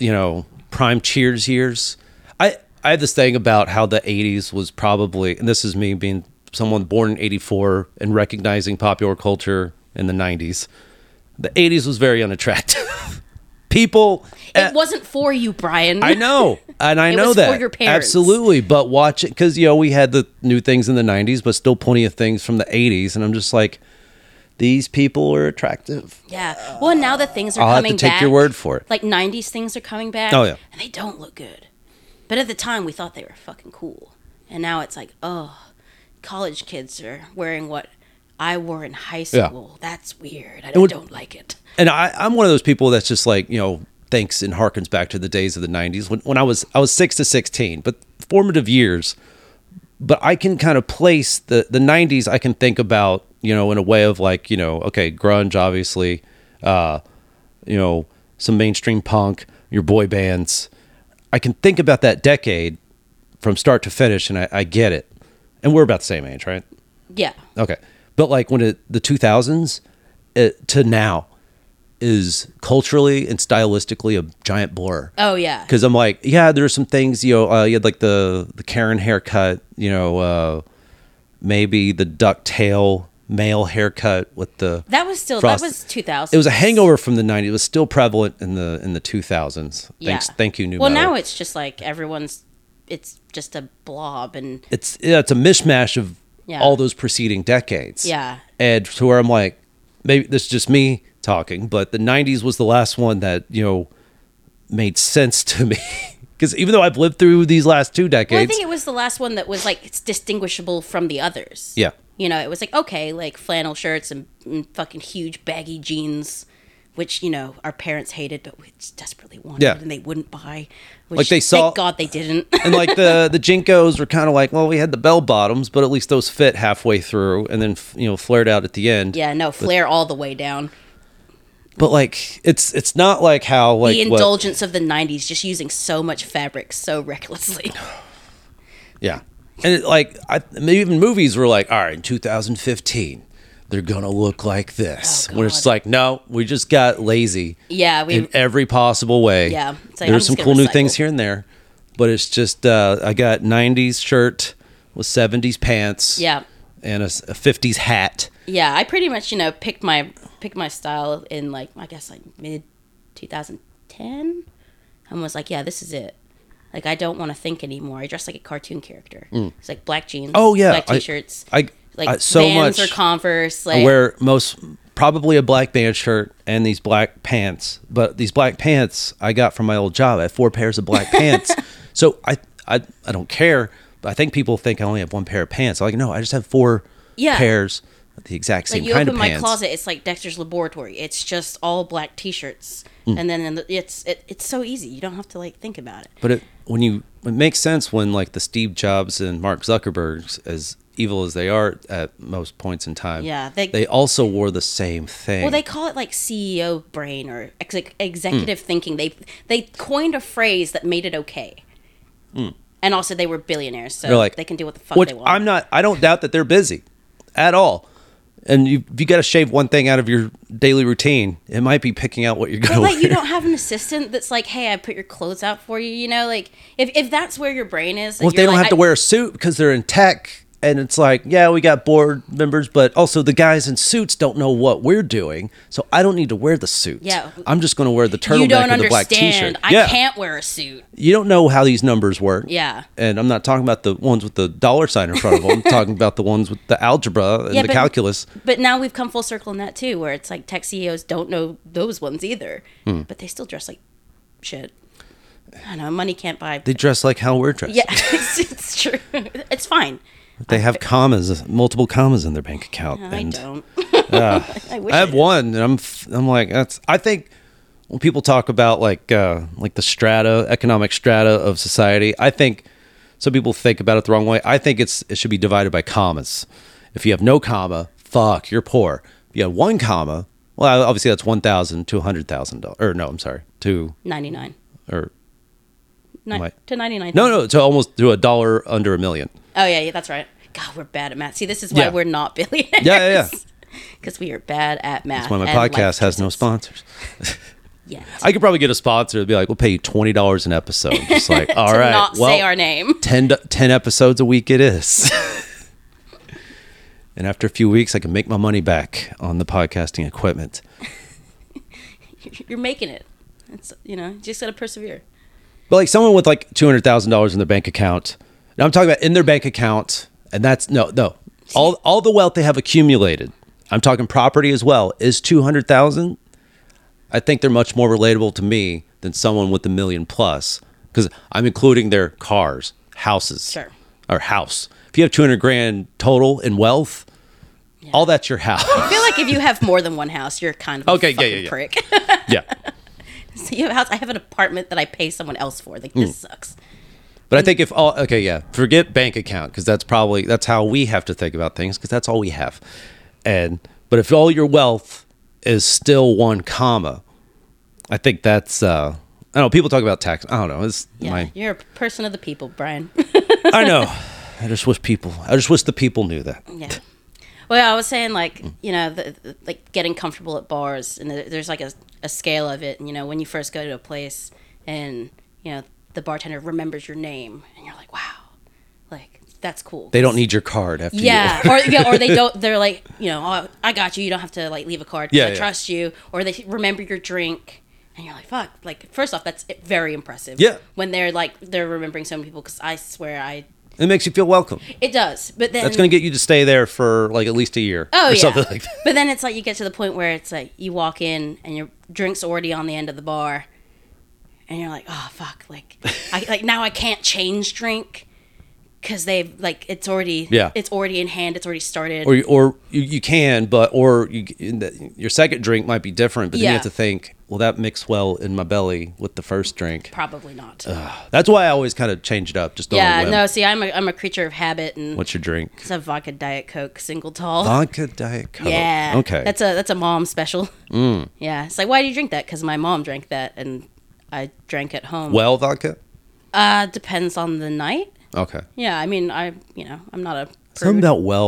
prime Cheers years. I have this thing about how the 80s was probably, and this is me being someone born in 84 and recognizing popular culture in the 90s. The 80s was very unattractive. People. It wasn't for you, Brian. I know. And I know was that. For your parents. Absolutely. But watch it, because, we had the new things in the 90s, but still plenty of things from the 80s. And I'm just like, these people are attractive. Yeah. Well, now the things are coming back. I'll have to take your word for it. Like 90s things are coming back. Oh, yeah. And they don't look good. But at the time, we thought they were fucking cool. And now it's like, college kids are wearing what I wore in high school. Yeah. That's weird. I don't like it. And I'm one of those people that's just like, thinks and harkens back to the days of the 90s when I was 6 to 16, but formative years. But I can kind of place the 90s. I can think about, in a way of like, okay, grunge, obviously, some mainstream punk, your boy bands. I can think about that decade from start to finish, and I get it. And we're about the same age, right? Yeah. Okay. But like when the 2000s to now is culturally and stylistically a giant blur. Oh, yeah. Because I'm like, there's some things, you had like the Karen haircut, maybe the ducktail male haircut with the that was 2000. It was a hangover from the 90s. It was still prevalent in the 2000s. Yeah. Thank you, new Well, metal. now it's just like it's just a blob, and it's a mishmash of all those preceding decades. Yeah. And to where I'm like, maybe this is just me talking, but the 90s was the last one that, made sense to me. Because even though I've lived through these last 2 decades. Well, I think it was the last one that was like, it's distinguishable from the others. Yeah. It was like, okay, like flannel shirts and fucking huge baggy jeans, which, our parents hated, but we just desperately wanted, and they wouldn't buy. Which, like they saw, thank God they didn't. And like the Jinkos were kind of like, well, we had the bell bottoms, but at least those fit halfway through, and then flared out at the end. Yeah, no, flare all the way down. But like it's not like how like the indulgence of the 90s, just using so much fabric so recklessly. Yeah, and even movies were like, all right, in 2015. they're gonna look like this. Oh, When it's God. like, no, we just got lazy Yeah, in every possible way. Yeah, it's like, I'm there's just some gonna cool new recycle. things here and there, but it's just I got 90s shirt with 70s pants. Yeah. And a 50s hat. Yeah, I pretty much, picked my style in like, I guess like mid 2010 and was like, yeah, this is it. Like, I don't want to think anymore. I dress like a cartoon character. It's like black jeans. Oh, yeah. Black t-shirts. I so Vans much or Converse. I Like, wear probably a black band shirt and these black pants. But these black pants I got from my old job. I had 4 pairs of black pants. So I don't care. But I think people think I only have 1 pair of pants. I'm like, no, I just have 4 Yeah. pairs of the exact same like you kind open of my pants. closet, it's like Dexter's Laboratory. It's just all black t-shirts. And then it's so easy. You don't have to like think about it. But it makes sense when like the Steve Jobs and Mark Zuckerbergs, as evil as they are at most points in time, Yeah, they also wore the same thing. Well, they call it like CEO brain or executive thinking. They coined a phrase that made it okay. And also, they were billionaires, so They're like, they can do what the fuck which they want. I don't doubt that they're busy at all. And if you got to shave one thing out of your daily routine, it might be picking out what you're going But to like, wear. you don't have an assistant that's like, "Hey, I put your clothes out for you." Like if that's where your brain is. Well, if they don't have to wear a suit because they're in tech, and it's like, yeah, we got board members, but also the guys in suits don't know what we're doing, so I don't need to wear the suit. Yeah. I'm just going to wear the You don't turtleneck or the black understand. T-shirt. I can't wear a suit. You don't know how these numbers work. Yeah. And I'm not talking about the ones with the dollar sign in front of them. I'm talking about the ones with the algebra and the calculus. But now we've come full circle in that too, where it's like tech CEOs don't know those ones either, but they still dress like shit. I know money can't buy. They dress like how we're dressed. Yeah, it's true. It's fine. They have commas, multiple commas in their bank account. I don't. I wish I have did. one, and I'm like, I think when people talk about like the economic strata of society, I think some people think about it the wrong way. I think it should be divided by commas. If you have no comma, fuck, you're poor. If you have 1 comma, well, obviously that's $1,000 to $100,000. Or no, I'm sorry, to 99. or To 99. no, to almost to $1 under $1 million. Oh yeah, that's right. God, we're bad at math. See, this is why Yeah. we're not billionaires. Yeah. Because we are bad at math. That's why my and life podcast has no choices. sponsors. Yeah. I could probably get a sponsor to be like, we'll pay you $20 an episode. Just like, all to right, not well, say our name. 10 episodes a week it is. And after a few weeks, I can make my money back on the podcasting equipment. You're making it. It's just gotta persevere. But like someone with like $200,000 in their bank account, now I'm talking about in their bank account, and that's no, all the wealth they have accumulated. I'm talking property as well. Is 200,000? I think they're much more relatable to me than someone with $1 million plus, because I'm including their cars, houses, Sure. or house. If you have 200 grand total in wealth, all that's your house. I feel like if you have more than one house, you're kind of a Okay, fucking yeah. prick. Yeah. So you have a house. I have an apartment that I pay someone else for. Like this sucks. But I think forget bank account, because that's how we have to think about things, because that's all we have. But if all your wealth is still 1 comma, I think that's I don't know. People talk about tax. I don't know. Yeah, you're a person of the people, Brian. I know. I just wish the people knew that. Yeah. Well, I was saying like like getting comfortable at bars, and there's like a scale of it. And, when you first go to a place, and the bartender remembers your name, and you're like, wow, like that's cool. They don't need your card after you. or they don't. They're like, oh, I got you. You don't have to like leave a card. 'Cause I trust you. Or they remember your drink, and you're like, fuck. Like first off, that's very impressive. Yeah. When they're remembering so many people, because I swear It makes you feel welcome. it does. But then That's going to get you to stay there for like at least a year. Oh, or yeah. something like that. But then it's like you get to the point where it's like you walk in and your drink's already on the end of the bar, and you're like, oh fuck, now I can't change drink because they've it's already in hand, it's already started. Or you can, but your second drink might be different, but then you Yeah. have to think, will that mix well in my belly with the first drink? Probably not. That's why I always kind of change it up. Just on a Yeah, whim. no. See, I'm a creature of habit, and What's your drink? it's a vodka Diet Coke single tall. Vodka Diet Coke. Yeah. Okay. That's a mom special. Yeah. It's like, why do you drink that? Because my mom drank that, and I drank at home. Well vodka? Depends on the night. Okay. Yeah, I mean, I'm not a Something prude. about well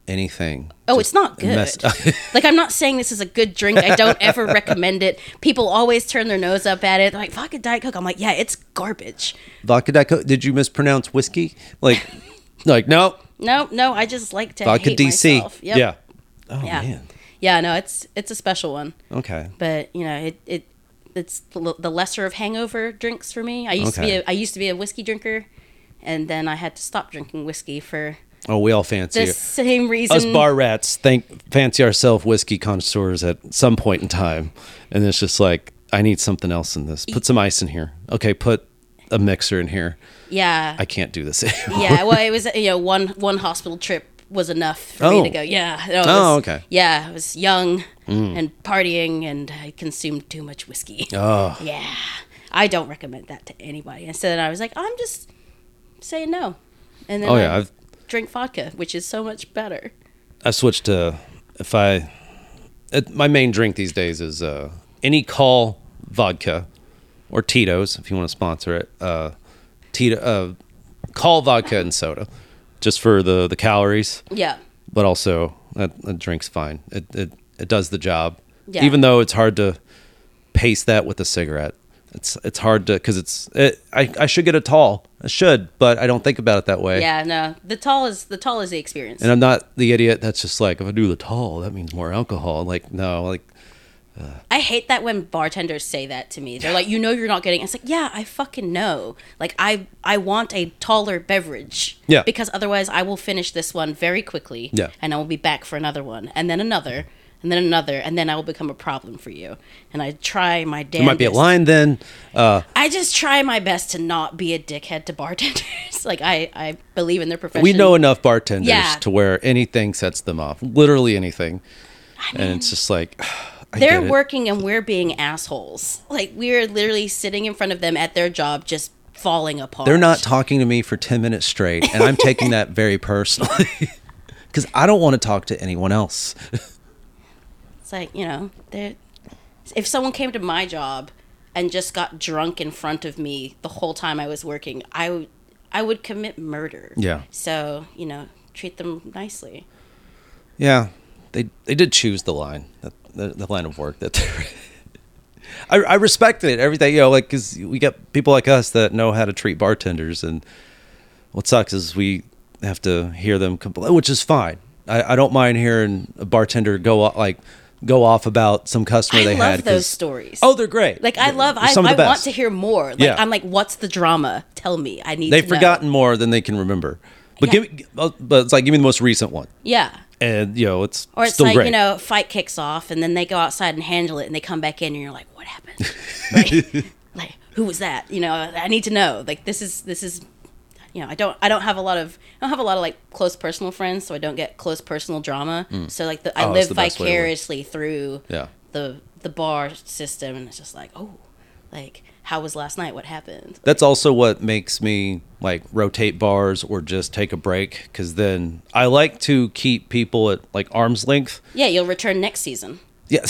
anything. Oh, it's not good. Like, I'm not saying this is a good drink. I don't ever recommend it. People always turn their nose up at it. They're like, vodka Diet Coke. I'm like, yeah, it's garbage. Vodka Diet Coke? Did you mispronounce whiskey? Like no. No, I just like to Vodka hate DC. myself. Yep. Yeah. Oh, Yeah. man. Yeah, no, it's a special one. Okay. But, you know, it's the lesser of hangover drinks for me. I used to be a whiskey drinker, and then I had to stop drinking whiskey for We all fancy the it. same reason. Us bar rats fancy ourselves whiskey connoisseurs at some point in time, and it's just like, I need something else in this. Put some ice in here. Okay, put a mixer in here. Yeah. I can't do this anymore. Yeah, well, it was, one hospital trip was enough for me to go, yeah. No, okay. Yeah, I was young and partying, and I consumed too much whiskey. Oh. Yeah. I don't recommend that to anybody. And so then I was like, I'm just saying no. And then I drink vodka, which is so much better. I switched to, my main drink these days is any Call vodka, or Tito's, if you want to sponsor it. Call vodka and soda, just for the calories. Yeah. But also that drink's fine. It does the job. Yeah. Even though it's hard to pace that with a cigarette. It's hard to, because I should get a tall. I should, but I don't think about it that way. Yeah, no. The tall is the experience. And I'm not the idiot that's just like, if I do the tall, that means more alcohol. Like, no, like. I hate that when bartenders say that to me. They're like, you're not getting. It's like, yeah, I fucking know. Like, I want a taller beverage. Yeah. Because otherwise, I will finish this one very quickly. Yeah. And I will be back for another one, and then another, and then another, and then I will become a problem for you. And I try my damnedest. There might be a line then. I just try my best to not be a dickhead to bartenders. Like, I believe in their profession. We know enough bartenders Yeah. to where anything sets them off. Literally anything. And it's just like, they're working and we're being assholes. Like, we're literally sitting in front of them at their job just falling apart. They're not talking to me for 10 minutes straight, and I'm taking that very personally. Because I don't want to talk to anyone else. It's like, if someone came to my job and just got drunk in front of me the whole time I was working, I would commit murder. Yeah. So, treat them nicely. Yeah. They did choose the line, the line of work that they're. I respect it, everything, because we get people like us that know how to treat bartenders, and what sucks is we have to hear them complain, which is fine. I don't mind hearing a bartender go off about some customer they had. I love those stories. Oh, they're great. Like, I want to hear more. Like, yeah. I'm like, what's the drama? Tell me. I need to know. They've forgotten more than they can remember. But but it's like, give me the most recent one. Yeah. And, it's or it's still like, great. Fight kicks off, and then they go outside and handle it, and they come back in, and you're like, what happened? Right? Like, who was that? I need to know. Like, this is, I don't have a lot of like close personal friends, so I don't get close personal drama. So like, I live vicariously through the bar system, and it's just like, oh, like, how was last night? What happened? That's also what makes me like rotate bars or just take a break, because then I like to keep people at like arm's length. Yeah, you'll return next season. Yeah.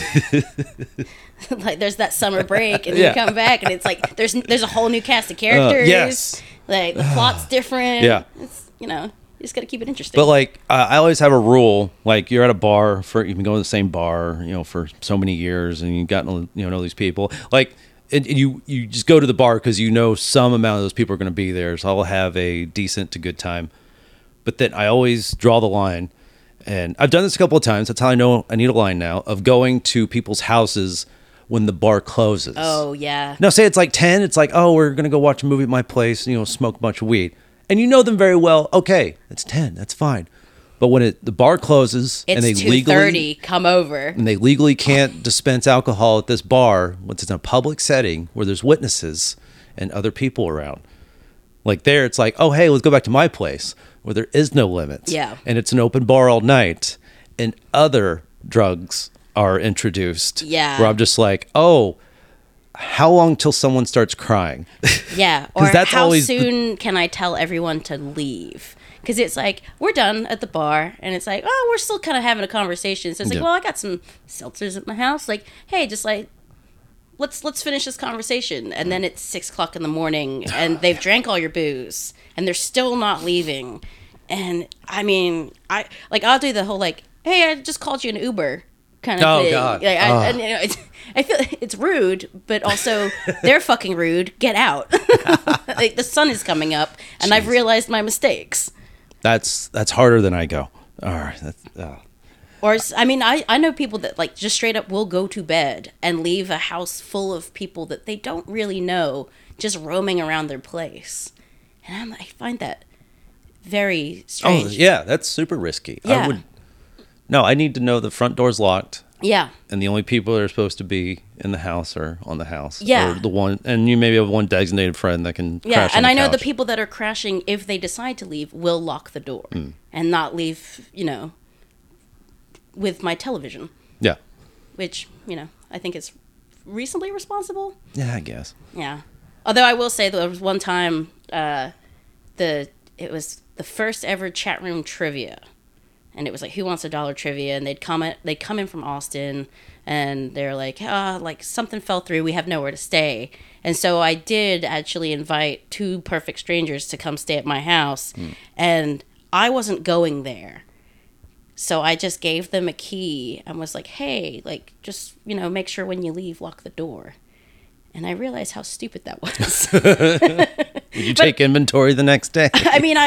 Like, there's that summer break, and you come back, and it's like there's a whole new cast of characters. Yes. Like, the plot's different. Yeah. It's, you just got to keep it interesting. But like, I always have a rule. Like, you're at a bar you've been going to the same bar, for so many years, and you've gotten know these people. Like. And you just go to the bar because some amount of those people are going to be there, so I'll have a decent to good time. But then I always draw the line, and I've done this a couple of times. That's how I know I need a line now, of going to people's houses when the bar closes. Oh, yeah. Now, say it's like 10, it's like, oh, we're going to go watch a movie at my place, smoke a bunch of weed. And you know them very well. Okay, it's 10, that's fine. But when the bar closes and they 2:30, come over. And they legally can't dispense alcohol at this bar, which is in a public setting where there's witnesses and other people around. Like, there, it's like, oh, hey, let's go back to my place where there is no limits. Yeah. And it's an open bar all night. And other drugs are introduced. Yeah. Where I'm just like, oh, how long till someone starts crying? Yeah. Or how soon can I tell everyone to leave? Because it's like, we're done at the bar, and it's like, oh, we're still kind of having a conversation. So it's like, well, I got some seltzers at my house. Like, hey, just like, let's finish this conversation. And then it's 6:00 in the morning, and they've drank all your booze, and they're still not leaving. And I mean, I'll do the whole like, hey, I just called you an Uber kind of thing. God. Like, and, you know, I feel it's rude, but also they're fucking rude. Get out. Like the sun is coming up, and I've realized my mistakes. That's harder than I go. All right. Or, I mean, I know people that, like, just straight up will go to bed and leave a house full of people that they don't really know just roaming around their place. And I find that very strange. Oh, yeah, that's super risky. Yeah. I need to know the front door's locked. Yeah. And the only people that are supposed to be in the house are on the house. Yeah. Or the one, and you maybe have one designated friend that can crash on and the I know the couch. people that are crashing, if they decide to leave, will lock the door and not leave, you know, with my television, Yeah. which, you know, I think is reasonably responsible. Yeah, I guess. Yeah. Although I will say there was one time, it was the first ever chat room trivia, and it was like Who Wants a Dollar trivia, and they'd come in from Austin, and they're like, like something fell through, we have nowhere to stay, and so I did actually invite two perfect strangers to come stay at my house, and I wasn't going there. So I just gave them a key and was like, hey, like, just, you know, make sure when you leave, lock the door. And I realized how stupid that was. Did you take inventory the next day? I mean,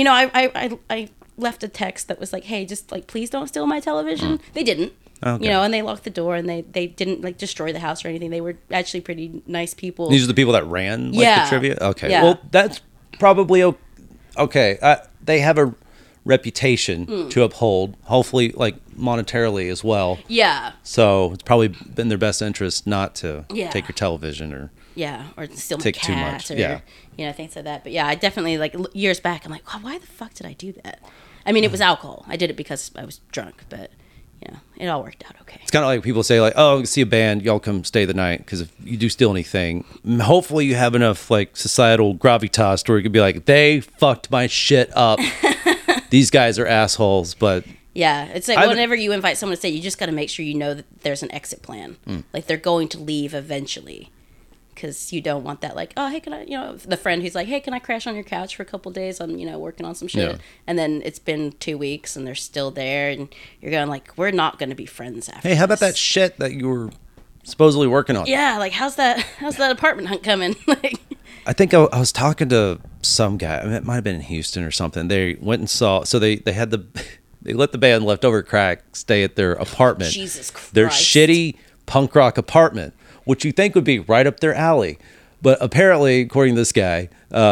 I left a text that was like, hey, just, like, please don't steal my television. They didn't. Okay. You know, and they locked the door, and they didn't, like, destroy the house or anything. They were actually pretty nice people. These are the people that ran like, Yeah. the trivia? Okay. Yeah. Well, that's probably okay. They have a reputation to uphold, hopefully, like, monetarily as well. Yeah. So it's probably been their best interest not to Yeah. take your television or... Yeah, or steal my Take too cat, much, or yeah. you know, things like that. But yeah, I definitely, like, years back, I'm like, wow, why the fuck did I do that? I mean, it was alcohol. I did it because I was drunk, but you know, it all worked out okay. It's kind of like people say, like, oh, see a band, y'all come stay the night, because if you do steal anything, hopefully you have enough, like, societal gravitas where you could be like, they fucked my shit up. These guys are assholes, but... Yeah, it's like whenever you invite someone to stay, you just got to make sure you know that there's an exit plan. Like, they're going to leave eventually. Because you don't want that, like, oh, hey, can I, you know, the friend who's like, hey, can I crash on your couch for a couple days? I'm, you know, working on some shit. Yeah. And then it's been 2 weeks and they're still there. And you're going, like, we're not going to be friends after Hey, how about this. that shit that you were supposedly working on? Yeah, like, how's that apartment hunt coming? Like, I think I was talking to some guy. I mean, it might have been in Houston or something. They went and saw. So they had they let the band Leftover Crack stay at their apartment. Jesus Christ. Their shitty punk rock apartment, which you think would be right up their alley, but apparently, according to this guy,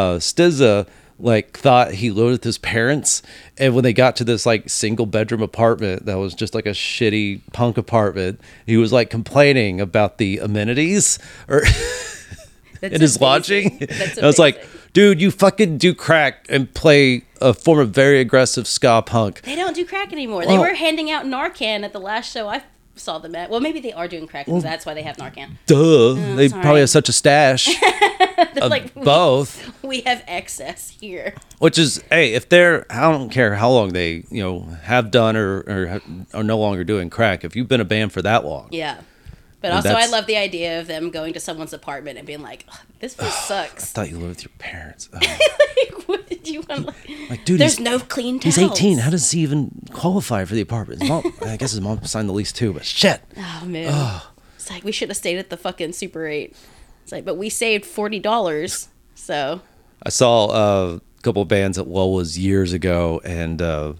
SZA like thought he lived with his parents, and when they got to this like single bedroom apartment that was just like a shitty punk apartment, he was like complaining about the amenities or. That's in his amazing. lodging. That's I was like, amazing. dude, you fucking do crack and play a form of very aggressive ska punk. They don't do crack anymore. Well- They were handing out Narcan at the last show I saw them at. Well, maybe they are doing crack because that's why they have Narcan. Duh. They sorry. probably have such a stash of Like, both. We have excess here. Which is, hey, if they're, I don't care how long they, you know, have done or are no longer doing crack. If you've been a band for that long. Yeah. But And also, I that's- love the idea of them going to someone's apartment and being like, "Ugh, this place I sucks." thought you lived with your parents. Oh. Like, what did you want? Like, dude, There's no clean towels. he's 18. How does he even qualify for the apartment? His mom, I guess his mom signed the lease too, but shit. Oh, man. It's like, we should have stayed at the fucking Super 8. It's like, but we saved $40, so. I saw a couple of bands at Lola's years ago, and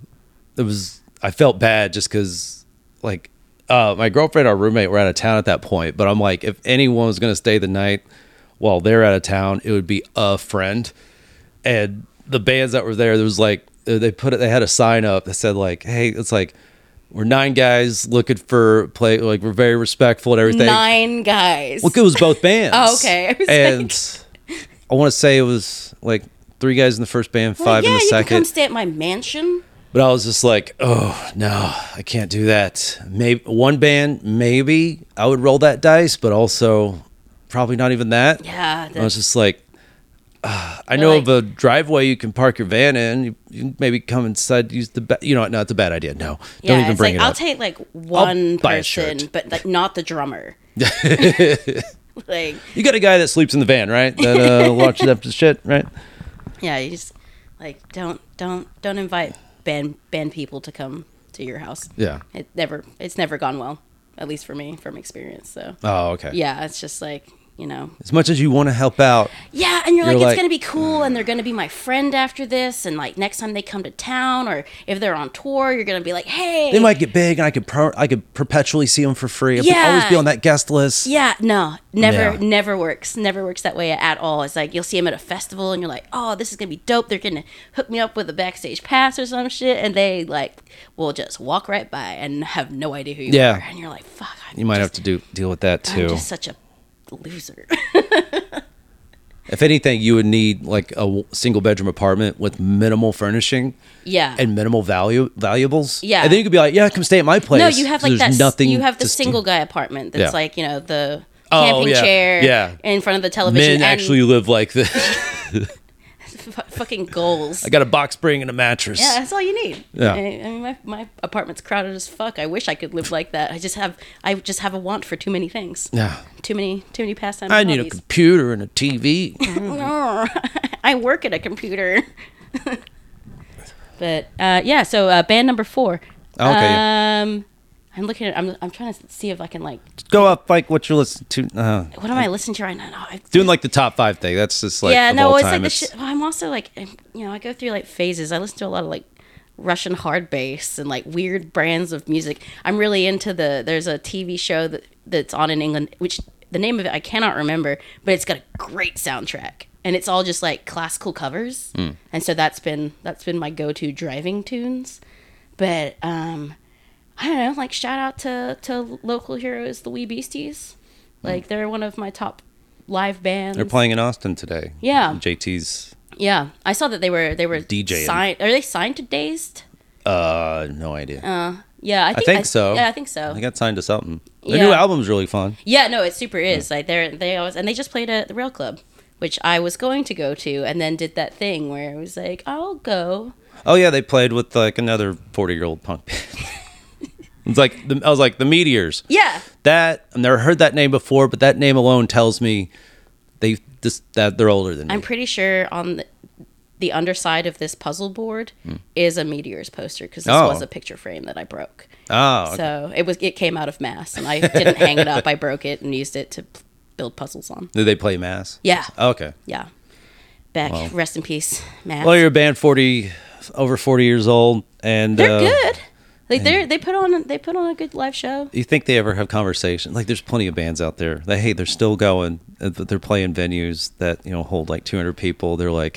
I felt bad just because, like, my girlfriend, our roommate, were out of town at that point. But I'm like, if anyone was going to stay the night while they're out of town, it would be a friend. And the bands that were there was like, they had a sign up that said like, hey, it's like, we're 9 guys looking for play. Like, we're very respectful and everything. 9 guys. Well, it was both bands. Oh, okay. I was and I want to say it was like 3 guys in the first band, 5 yeah, in the you second. can come stay at my mansion. But I was just like, oh, no, I can't do that. Maybe one band, maybe I would roll that dice, but also probably not even that. Yeah. I was just like, I know of a driveway you can park your van in. You can maybe come inside, use the, no, it's a bad idea. No, don't even it's bring like, it I'll up. take like one buy a person, shirt. but like not the drummer. Like, You got a guy that sleeps in the van, right? That watches after the shit, right? yeah, you just Like, don't invite band people to come to your house. Yeah. It's never gone well, at least for me, from experience. So. Oh, okay. Yeah, it's just like, as much as you want to help out. Yeah, and you're like, it's going to be cool, and they're going to be my friend after this, and like next time they come to town, or if they're on tour, you're going to be like, hey. They might get big, and I could perpetually see them for free. I always be on that guest list. Yeah, no, never works. Never works that way at all. It's like you'll see them at a festival, and you're like, oh, this is going to be dope. They're going to hook me up with a backstage pass or some shit, and they like will just walk right by and have no idea who you are, and you're like, fuck. You might have to deal with that too. I'm just such a loser. If anything, you would need like a single bedroom apartment with minimal furnishing, and minimal valuables, and then you could be like, come stay at my place. No, you have like that. Nothing. You have the single guy apartment that's like the camping chair in front of the television. Men actually live like this. Fucking goals. I got a box spring and a mattress. Yeah, that's all you need. Yeah. I mean, my apartment's crowded as fuck. I wish I could live like that. I just have a want for too many things. Yeah. Too many pastimes. I need a computer and a TV. I work at a computer. But so band number 4. Oh, okay. I'm looking at. I'm trying to see if I can like go up like what you're listening to. What am I listening to right now? No, doing like the top 5 thing. That's just like it's time. like the shit. Well, I'm also like I go through like phases. I listen to a lot of like Russian hard bass and like weird brands of music. I'm really into there's a TV show that's on in England, which the name of it I cannot remember, but it's got a great soundtrack. And it's all just like classical covers. And so that's been my go-to driving tunes. But I don't know, like shout out to local heroes, the Wee Beasties. Like they're one of my top live bands. They're playing in Austin today. Yeah. JT's. Yeah. I saw that they were DJing. signed. Are they signed to Dazed? No idea. Yeah, I think so. Yeah, I think so. They got signed to something. Their new album's really fun. Yeah, no, it super is. Like they always, and they just played at the Rail Club, which I was going to go to, and then did that thing where it was like, I'll go. Oh yeah, they played with like another 40-year-old punk band. It's like I was like the Meteors. Yeah. That I've never heard that name before, but that name alone tells me that they're older than me. I'm pretty sure on the underside of this puzzle board is a Meteors poster, because this was a picture frame that I broke. Oh. Okay. So it came out of Mass, and I didn't hang it up. I broke it and used it to build puzzles on. Did they play Mass? Yeah. Okay. Yeah. Rest in peace, Mass. Well, you're a band over 40 years old, and they're good. Like they put on a good live show. You think they ever have conversation? Like there's plenty of bands out there that they're still going, but they're playing venues that hold like 200 people. They're like,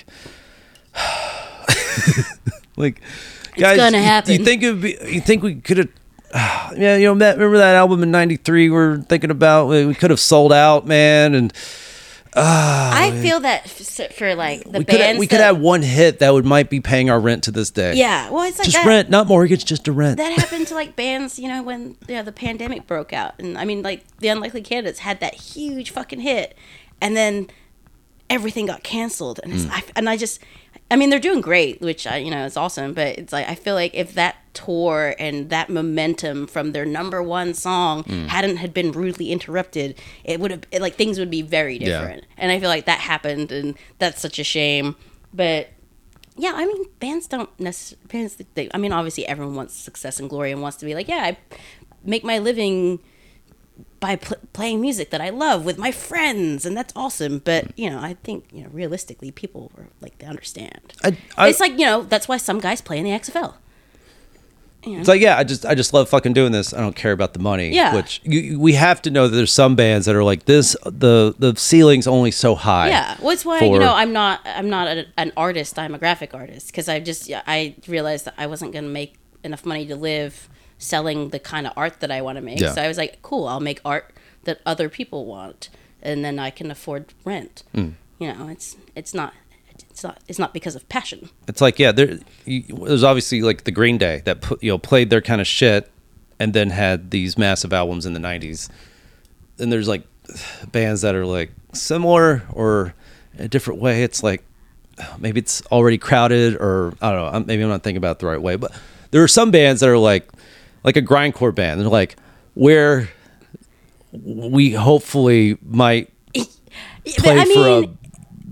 like, guys, it's gonna happen. You think we could have? Remember that album in '93? We're thinking about we could have sold out, man, and. I feel that for like the bands, we could have one hit that might be paying our rent to this day. Yeah, well, it's like just rent, not mortgage, just a rent. That happened to like bands, when the pandemic broke out, and I mean, like the Unlikely Candidates had that huge fucking hit, and then everything got canceled, and I mean, they're doing great, which it's awesome, but it's like I feel like if that tour and that momentum from their number one song had been rudely interrupted, it would have like things would be very different. Yeah. And I feel like that happened, and that's such a shame. But yeah, I mean, bands don't necessarily. I mean, obviously, everyone wants success and glory and wants to be like, yeah, I make my living by playing music that I love with my friends, and that's awesome. But I think realistically, people are like, they understand. It's like that's why some guys play in the XFL. It's like, I just love fucking doing this. I don't care about the money. Yeah. Which we have to know that there's some bands that are like this. The ceiling's only so high. Yeah. Well, it's why I'm not an artist. I'm a graphic artist, because I realized that I wasn't going to make enough money to live selling the kind of art that I want to make. Yeah. So I was like, cool, I'll make art that other people want, and then I can afford rent. It's not because of passion. It's like, there's obviously like the Green Day that played their kind of shit and then had these massive albums in the 90s. And there's like bands that are like similar or a different way. It's like maybe it's already crowded, or I don't know, maybe I'm not thinking about it the right way, but there are some bands that are like a grindcore band. They're like, where we hopefully might play for a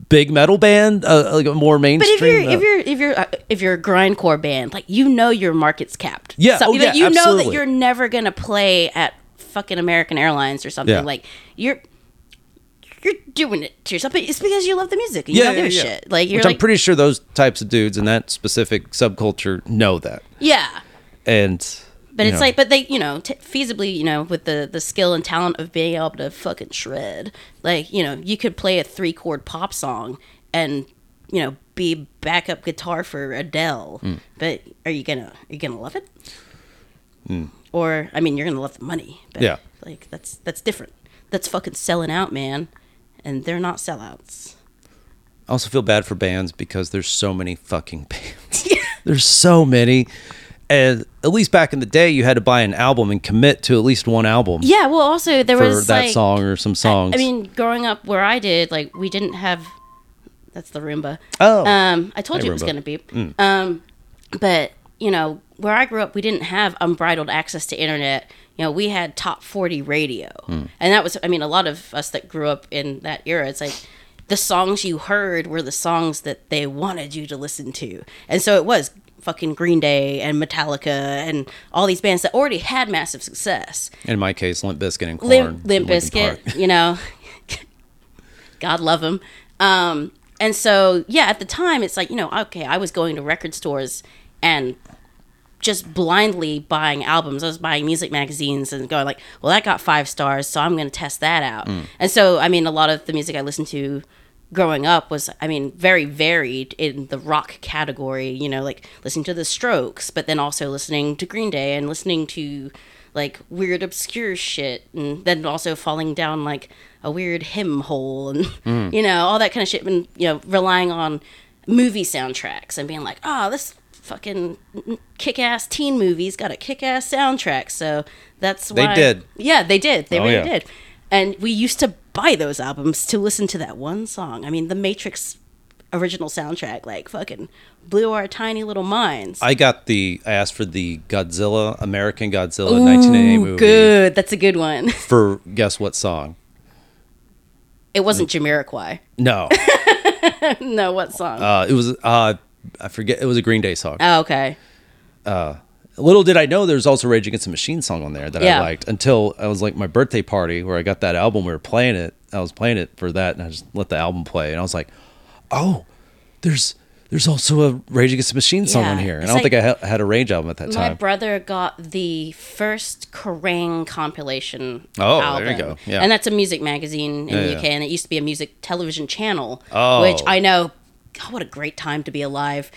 big metal band, like a more But mainstream. if you're a grindcore band, like your market's capped. Yeah, so, oh, yeah, you know that absolutely. you're never gonna play at fucking American Airlines or something. Yeah. Like you're doing it to yourself, but it's because you love the music and you don't give a shit. Like you're Which like, I'm pretty sure those types of dudes in that specific subculture know that. yeah. And But you it's know, like, but they, feasibly, with the skill and talent of being able to fucking shred, like, you could play a 3-chord pop song and, be backup guitar for Adele. But are you gonna love it? Or, I mean, you're gonna love the money. But, Yeah. like, that's different. That's fucking selling out, man. And they're not sellouts. I also feel bad for bands because there's so many fucking bands. There's so many. And at least back in the day, you had to buy an album and commit to at least one album. Yeah, well, also, there for was, that like, song or some songs. I mean, growing up where I did, like, we didn't have... That's the Roomba. Oh. I told Hey, you it was Roomba. going to beep. But, where I grew up, we didn't have unbridled access to internet. We had top 40 radio. And that was, I mean, a lot of us that grew up in that era, it's like the songs you heard were the songs that they wanted you to listen to. And so it was fucking Green Day and Metallica and all these bands that already had massive success. In my case, Limp Bizkit and Korn. Limp Linkin Park. Bizkit, God love them. And so, yeah, at the time, it's like, okay, I was going to record stores and just blindly buying albums. I was buying music magazines and going like, well, that got 5 stars, so I'm going to test that out. And so, I mean, a lot of the music I listened to growing up was, I mean, very varied in the rock category, like listening to The Strokes, but then also listening to Green Day and listening to like weird obscure shit, and then also falling down like a weird hymn hole and all that kind of shit, and relying on movie soundtracks and being like, oh, this fucking kick-ass teen movie's got a kick-ass soundtrack, so that's why They did. Yeah, they did. They Oh, really yeah. did. And we used to buy those albums to listen to that one song. I mean, the Matrix original soundtrack, like, fucking blew our tiny little minds. I asked for the American Godzilla 1988 movie. Good. That's a good one. For guess what song? It wasn't Jamiroquai. No. No, what song? It was, I forget, it was a Green Day song. Oh, okay. Little did I know there's also Rage Against the Machine song on there that Yeah. I liked until I was like my birthday party where I got that album. We were playing it. I was playing it for that, and I just let the album play, and I was like, "Oh, there's also a Rage Against the Machine song Yeah. on here." And It's I don't like- think I had a Rage album at that My time. brother got the first Kerrang compilation Oh, album. there you go. Yeah. And that's a music magazine in Yeah, the yeah. UK, and it used to be a music television channel, Oh. which I know, God, what a great time to be alive.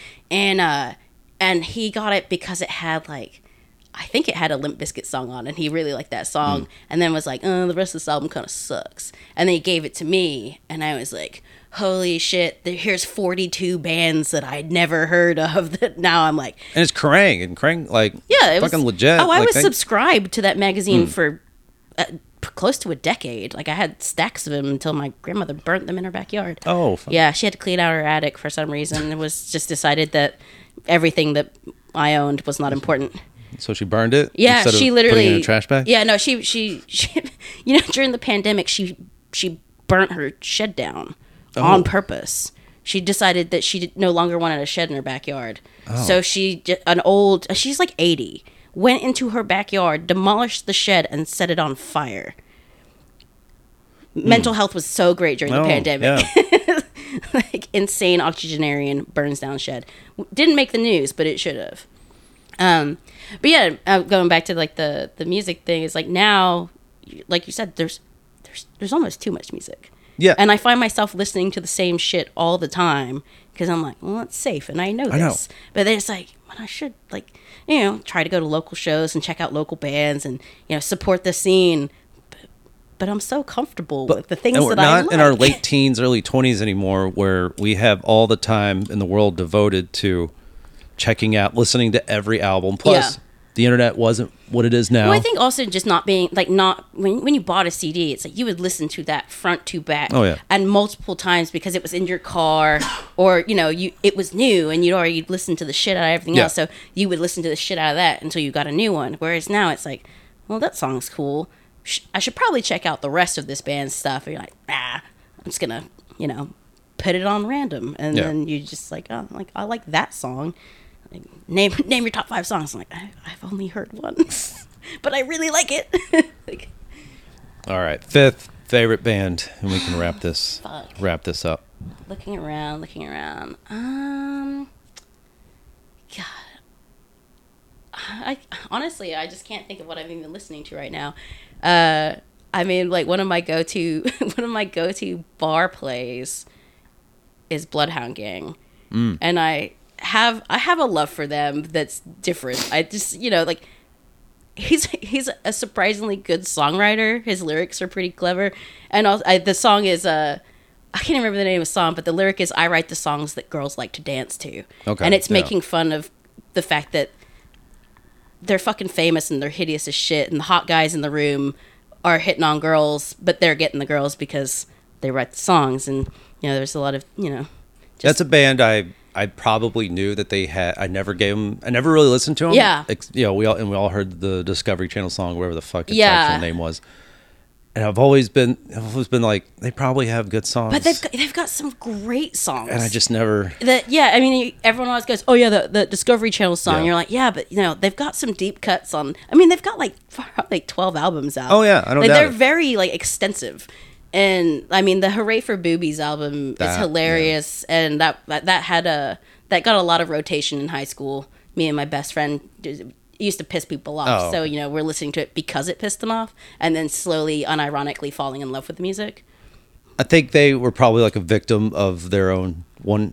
And he got it because it had, like, I think it had a Limp Bizkit song on, and he really liked that song, and then was like, the rest of this album kind of sucks. And then he gave it to me, and I was like, holy shit, here's 42 bands that I'd never heard of that now I'm like, And it's Kerrang, and Kerrang, like, yeah, it fucking was legit. Oh, I Like, was they- subscribed to that magazine for close to a decade. Like, I had stacks of them until my grandmother burnt them in her backyard. Oh, fuck. Yeah, she had to clean out her attic for some reason. It was just decided that everything that I owned was not important. So she burned it. Yeah, instead of she putting literally it in a trash bag. Yeah, no, she during the pandemic, she burnt her shed down on purpose. She decided that she no longer wanted a shed in her backyard. So she's like 80, went into her backyard, demolished the shed, and set it on fire. Mental health was so great during the pandemic. Yeah. Like, insane octogenarian burns down shed. Didn't make the news, but it should have. But yeah, going back to like the music thing, is like now, like you said, there's almost too much music. Yeah. And I find myself listening to the same shit all the time because I'm like, well, it's safe and I know this. But then it's like, well, I should, like, try to go to local shows and check out local bands and, support the scene. But I'm so comfortable with the things and we're that I like. not in our late teens, early 20s anymore, where we have all the time in the world devoted to checking out, listening to every album. Plus, Yeah. the internet wasn't what it is now. Well, I think also just not being like when you bought a CD, it's like you would listen to that front to back, Oh, yeah. and multiple times because it was in your car, or it was new and you'd already listened to the shit out of everything Yeah. else, so you would listen to the shit out of that until you got a new one. Whereas now it's like, well, that song's cool. I should probably check out the rest of this band's stuff. And you're like, I'm just gonna put it on random, and then you just like, oh, like I like that song. Like, name your top 5 songs. I'm like, I've only heard one, but I really like it. Like, all right, 5th favorite band, and we can wrap this up. Looking around. God, I honestly, I just can't think of what I'm even listening to right now. I mean, like one of my go-to bar plays is Bloodhound Gang, and I have a love for them that's different. I just, like, he's a surprisingly good songwriter. His lyrics are pretty clever, and also, the song is I can't remember the name of the song, but the lyric is, "I write the songs that girls like to dance to," and it's making fun of the fact that they're fucking famous and they're hideous as shit, and the hot guys in the room are hitting on girls, but they're getting the girls because they write the songs. And there's a lot of that's a band I probably knew that they had. I never really listened to them. Yeah. We all heard the Discovery Channel song, whatever the fuck its actual name was. And I've always been like, they probably have good songs, but they've got some great songs. And I just never. I mean, everyone always goes, "Oh yeah, the Discovery Channel song." Yeah. You're like, yeah, but they've got some deep cuts on. I mean, they've got like 12 albums out. Oh yeah, I don't doubt they're it. very like extensive. And I mean, the Hooray for Boobies album is hilarious, and that got a lot of rotation in high school. Me and my best friend used to piss people off, so we're listening to it because it pissed them off, and then slowly, unironically falling in love with the music. I think they were probably like a victim of their own they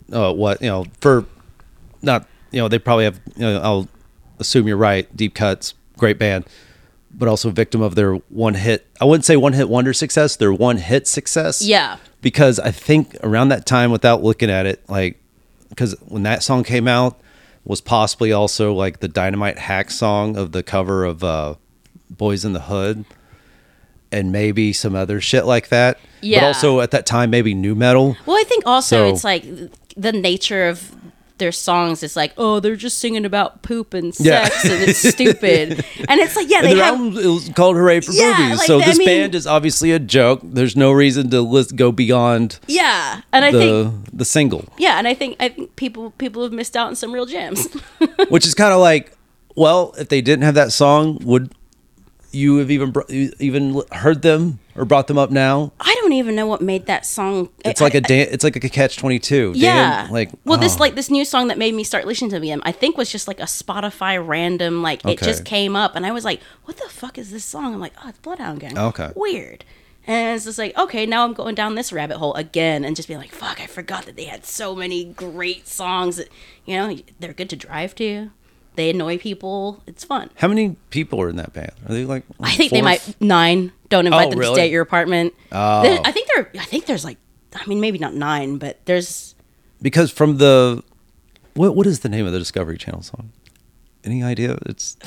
probably have, I'll assume you're right, deep cuts, great band, but also a victim of their I wouldn't say one hit wonder success, their one hit success. Yeah. Because I think around that time, without looking at it, like, because when that song came out, was possibly also like the Dynamite Hack song of the cover of Boys in the Hood, and maybe some other shit like that. Yeah. But also at that time, maybe new metal. Well, I think also it's like the nature of their songs is like, oh, they're just singing about poop and sex, and it's stupid. And it's like, their album, it was called Hooray for Boobies. Like, so this band is obviously a joke. There's no reason to go beyond. Yeah, and I think the single. Yeah, and I think people have missed out on some real gems. Which is kind of like, well, if they didn't have that song, would you have even heard them or brought them up now? I don't even know what made that song. It's like a catch-22. Yeah. This new song that made me start listening to them, I think was just like a Spotify random, it just came up, and I was like, what the fuck is this song? I'm like, oh, it's Bloodhound Gang. Okay. Weird. And it's just like, okay, now I'm going down this rabbit hole again, and just being like, fuck, I forgot that they had so many great songs that, they're good to drive to. They annoy people. It's fun. How many people are in that band? Are they like? I think they might 9. Don't invite them to stay at your apartment. Oh. I think there's like, I mean, maybe not 9, but there's. Because from the, what is the name of the Discovery Channel song? Any idea? It's.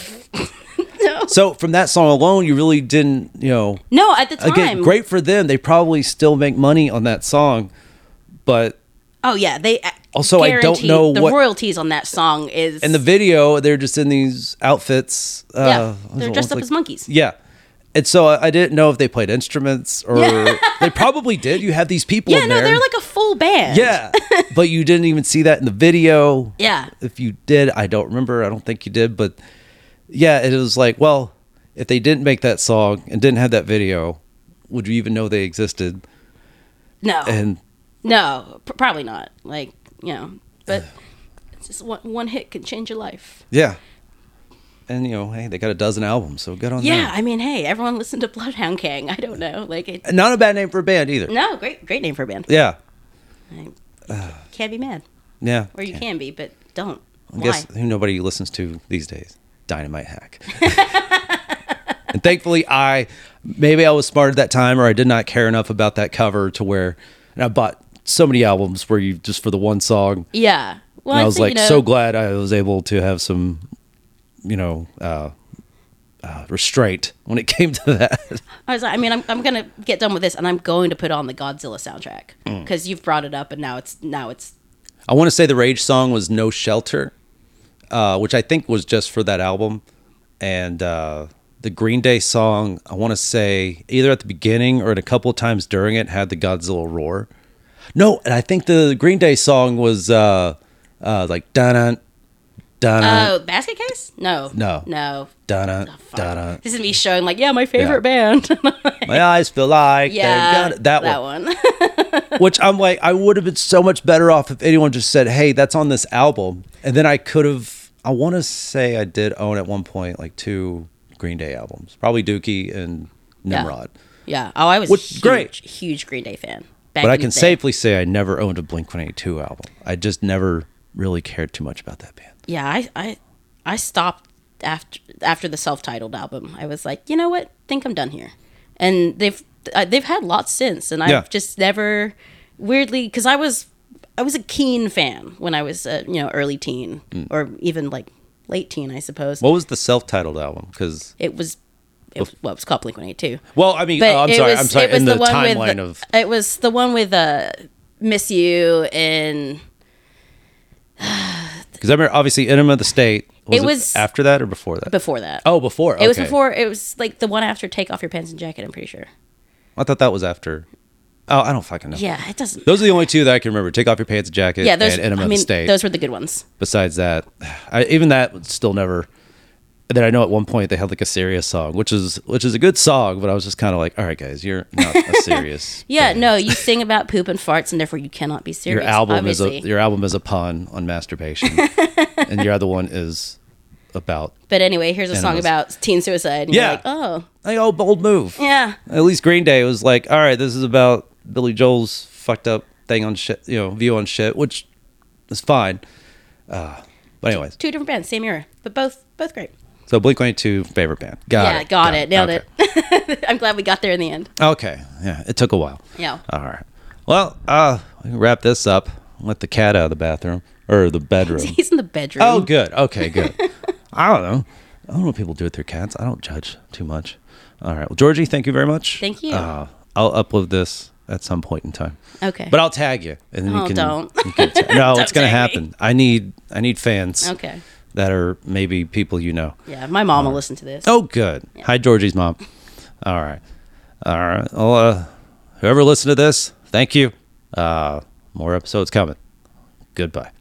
No. So from that song alone, you really didn't, No, at the time. Again, great for them. They probably still make money on that song, but. Oh yeah, they. Also, I don't know the what royalties on that song is. In the video, they're just in these outfits. They're dressed up as monkeys. Yeah, and so I didn't know if they played instruments or they probably did. You have these people in there. No, they're like a full band. Yeah, but you didn't even see that in the video. Yeah. If you did, I don't remember. I don't think you did, but yeah, it was like, well, if they didn't make that song and didn't have that video, would you even know they existed? No. And no, probably not. Like, but it's just one hit can change your life. Yeah. And, hey, they got a dozen albums, so good on them. Yeah, I mean, hey, everyone listened to Bloodhound Gang. I don't know. Not a bad name for a band either. No, great name for a band. Yeah. Can't be mad. Yeah. Or you can be, but don't. I guess who nobody listens to these days. Dynamite Hack. And thankfully, maybe I was smart at that time, or I did not care enough about that cover to where, and I bought so many albums where you just for the one song. Yeah. Well, and I was like so glad I was able to have some, restraint when it came to that. I was like, I mean, I'm gonna get done with this, and I'm going to put on the Godzilla soundtrack because you've brought it up, and now it's. I want to say the Rage song was "No Shelter," which I think was just for that album, and the Green Day song, I want to say either at the beginning or at a couple of times during it, had the Godzilla roar. No, and I think the Green Day song was like dun dun Oh, Basket Case? No. No. Dun Fuck. dun. This is me showing like, yeah, my favorite band. My eyes feel like yeah, they're that one. Which I'm like, I would have been so much better off if anyone just said, "Hey, that's on this album," and then I could have. I want to say I did own at one point like 2 Green Day albums, probably Dookie and Nimrod. Yeah. Oh, I was huge Green Day fan. But I can safely say I never owned a Blink-182 album. I just never really cared too much about that band. Yeah, I stopped after the self-titled album. I was like, you know what? Think I'm done here. And they've had lots since, and I've just never weirdly because I was a Keen fan when I was early teen or even like late teen, I suppose. What was the self-titled album? Because it was called Blink-182. Well, I mean, I'm sorry. In the timeline of it was the one with Miss You and. Because I remember, obviously, Enema of the State. Was it after that or before that? Before that. Oh, before. Okay. It was before. It was like the one after Take Off Your Pants and Jacket, I'm pretty sure. I thought that was after. Oh, I don't fucking know. Yeah, it doesn't. Those are the only 2 that I can remember. Take Off Your Pants and Jacket and Enema of the State. Those were the good ones. Besides that, even that still never. And then I know at one point they had like a serious song, which is a good song, but I was just kind of like, all right, guys, you're not a serious. Yeah, no, you sing about poop and farts, and therefore you cannot be serious. Your album is a pun on masturbation, and your other one is about. But anyway, here's a song about teen suicide. And you're like, oh, bold move. Yeah. At least Green Day was like, all right, this is about Billy Joel's fucked up thing on shit, view on shit, which is fine. But anyways, 2 different bands, same era, but both great. So Blink-182 favorite band. Got it. Nailed it. I'm glad we got there in the end. Okay. Yeah, it took a while. Yeah. All right. Well, we can wrap this up. Let the cat out of the bathroom or the bedroom. He's in the bedroom. Oh, good. Okay, good. I don't know what people do with their cats. I don't judge too much. All right. Well, Georgie, thank you very much. Thank you. I'll upload this at some point in time. Okay. But I'll tag you, and then you can. Don't. No, it's gonna happen. I need fans. Okay. That are maybe people you know. Yeah, my mom will listen to this. Oh, good. Yeah. Hi, Georgie's mom. All right. Well, whoever listened to this, thank you. More episodes coming. Goodbye.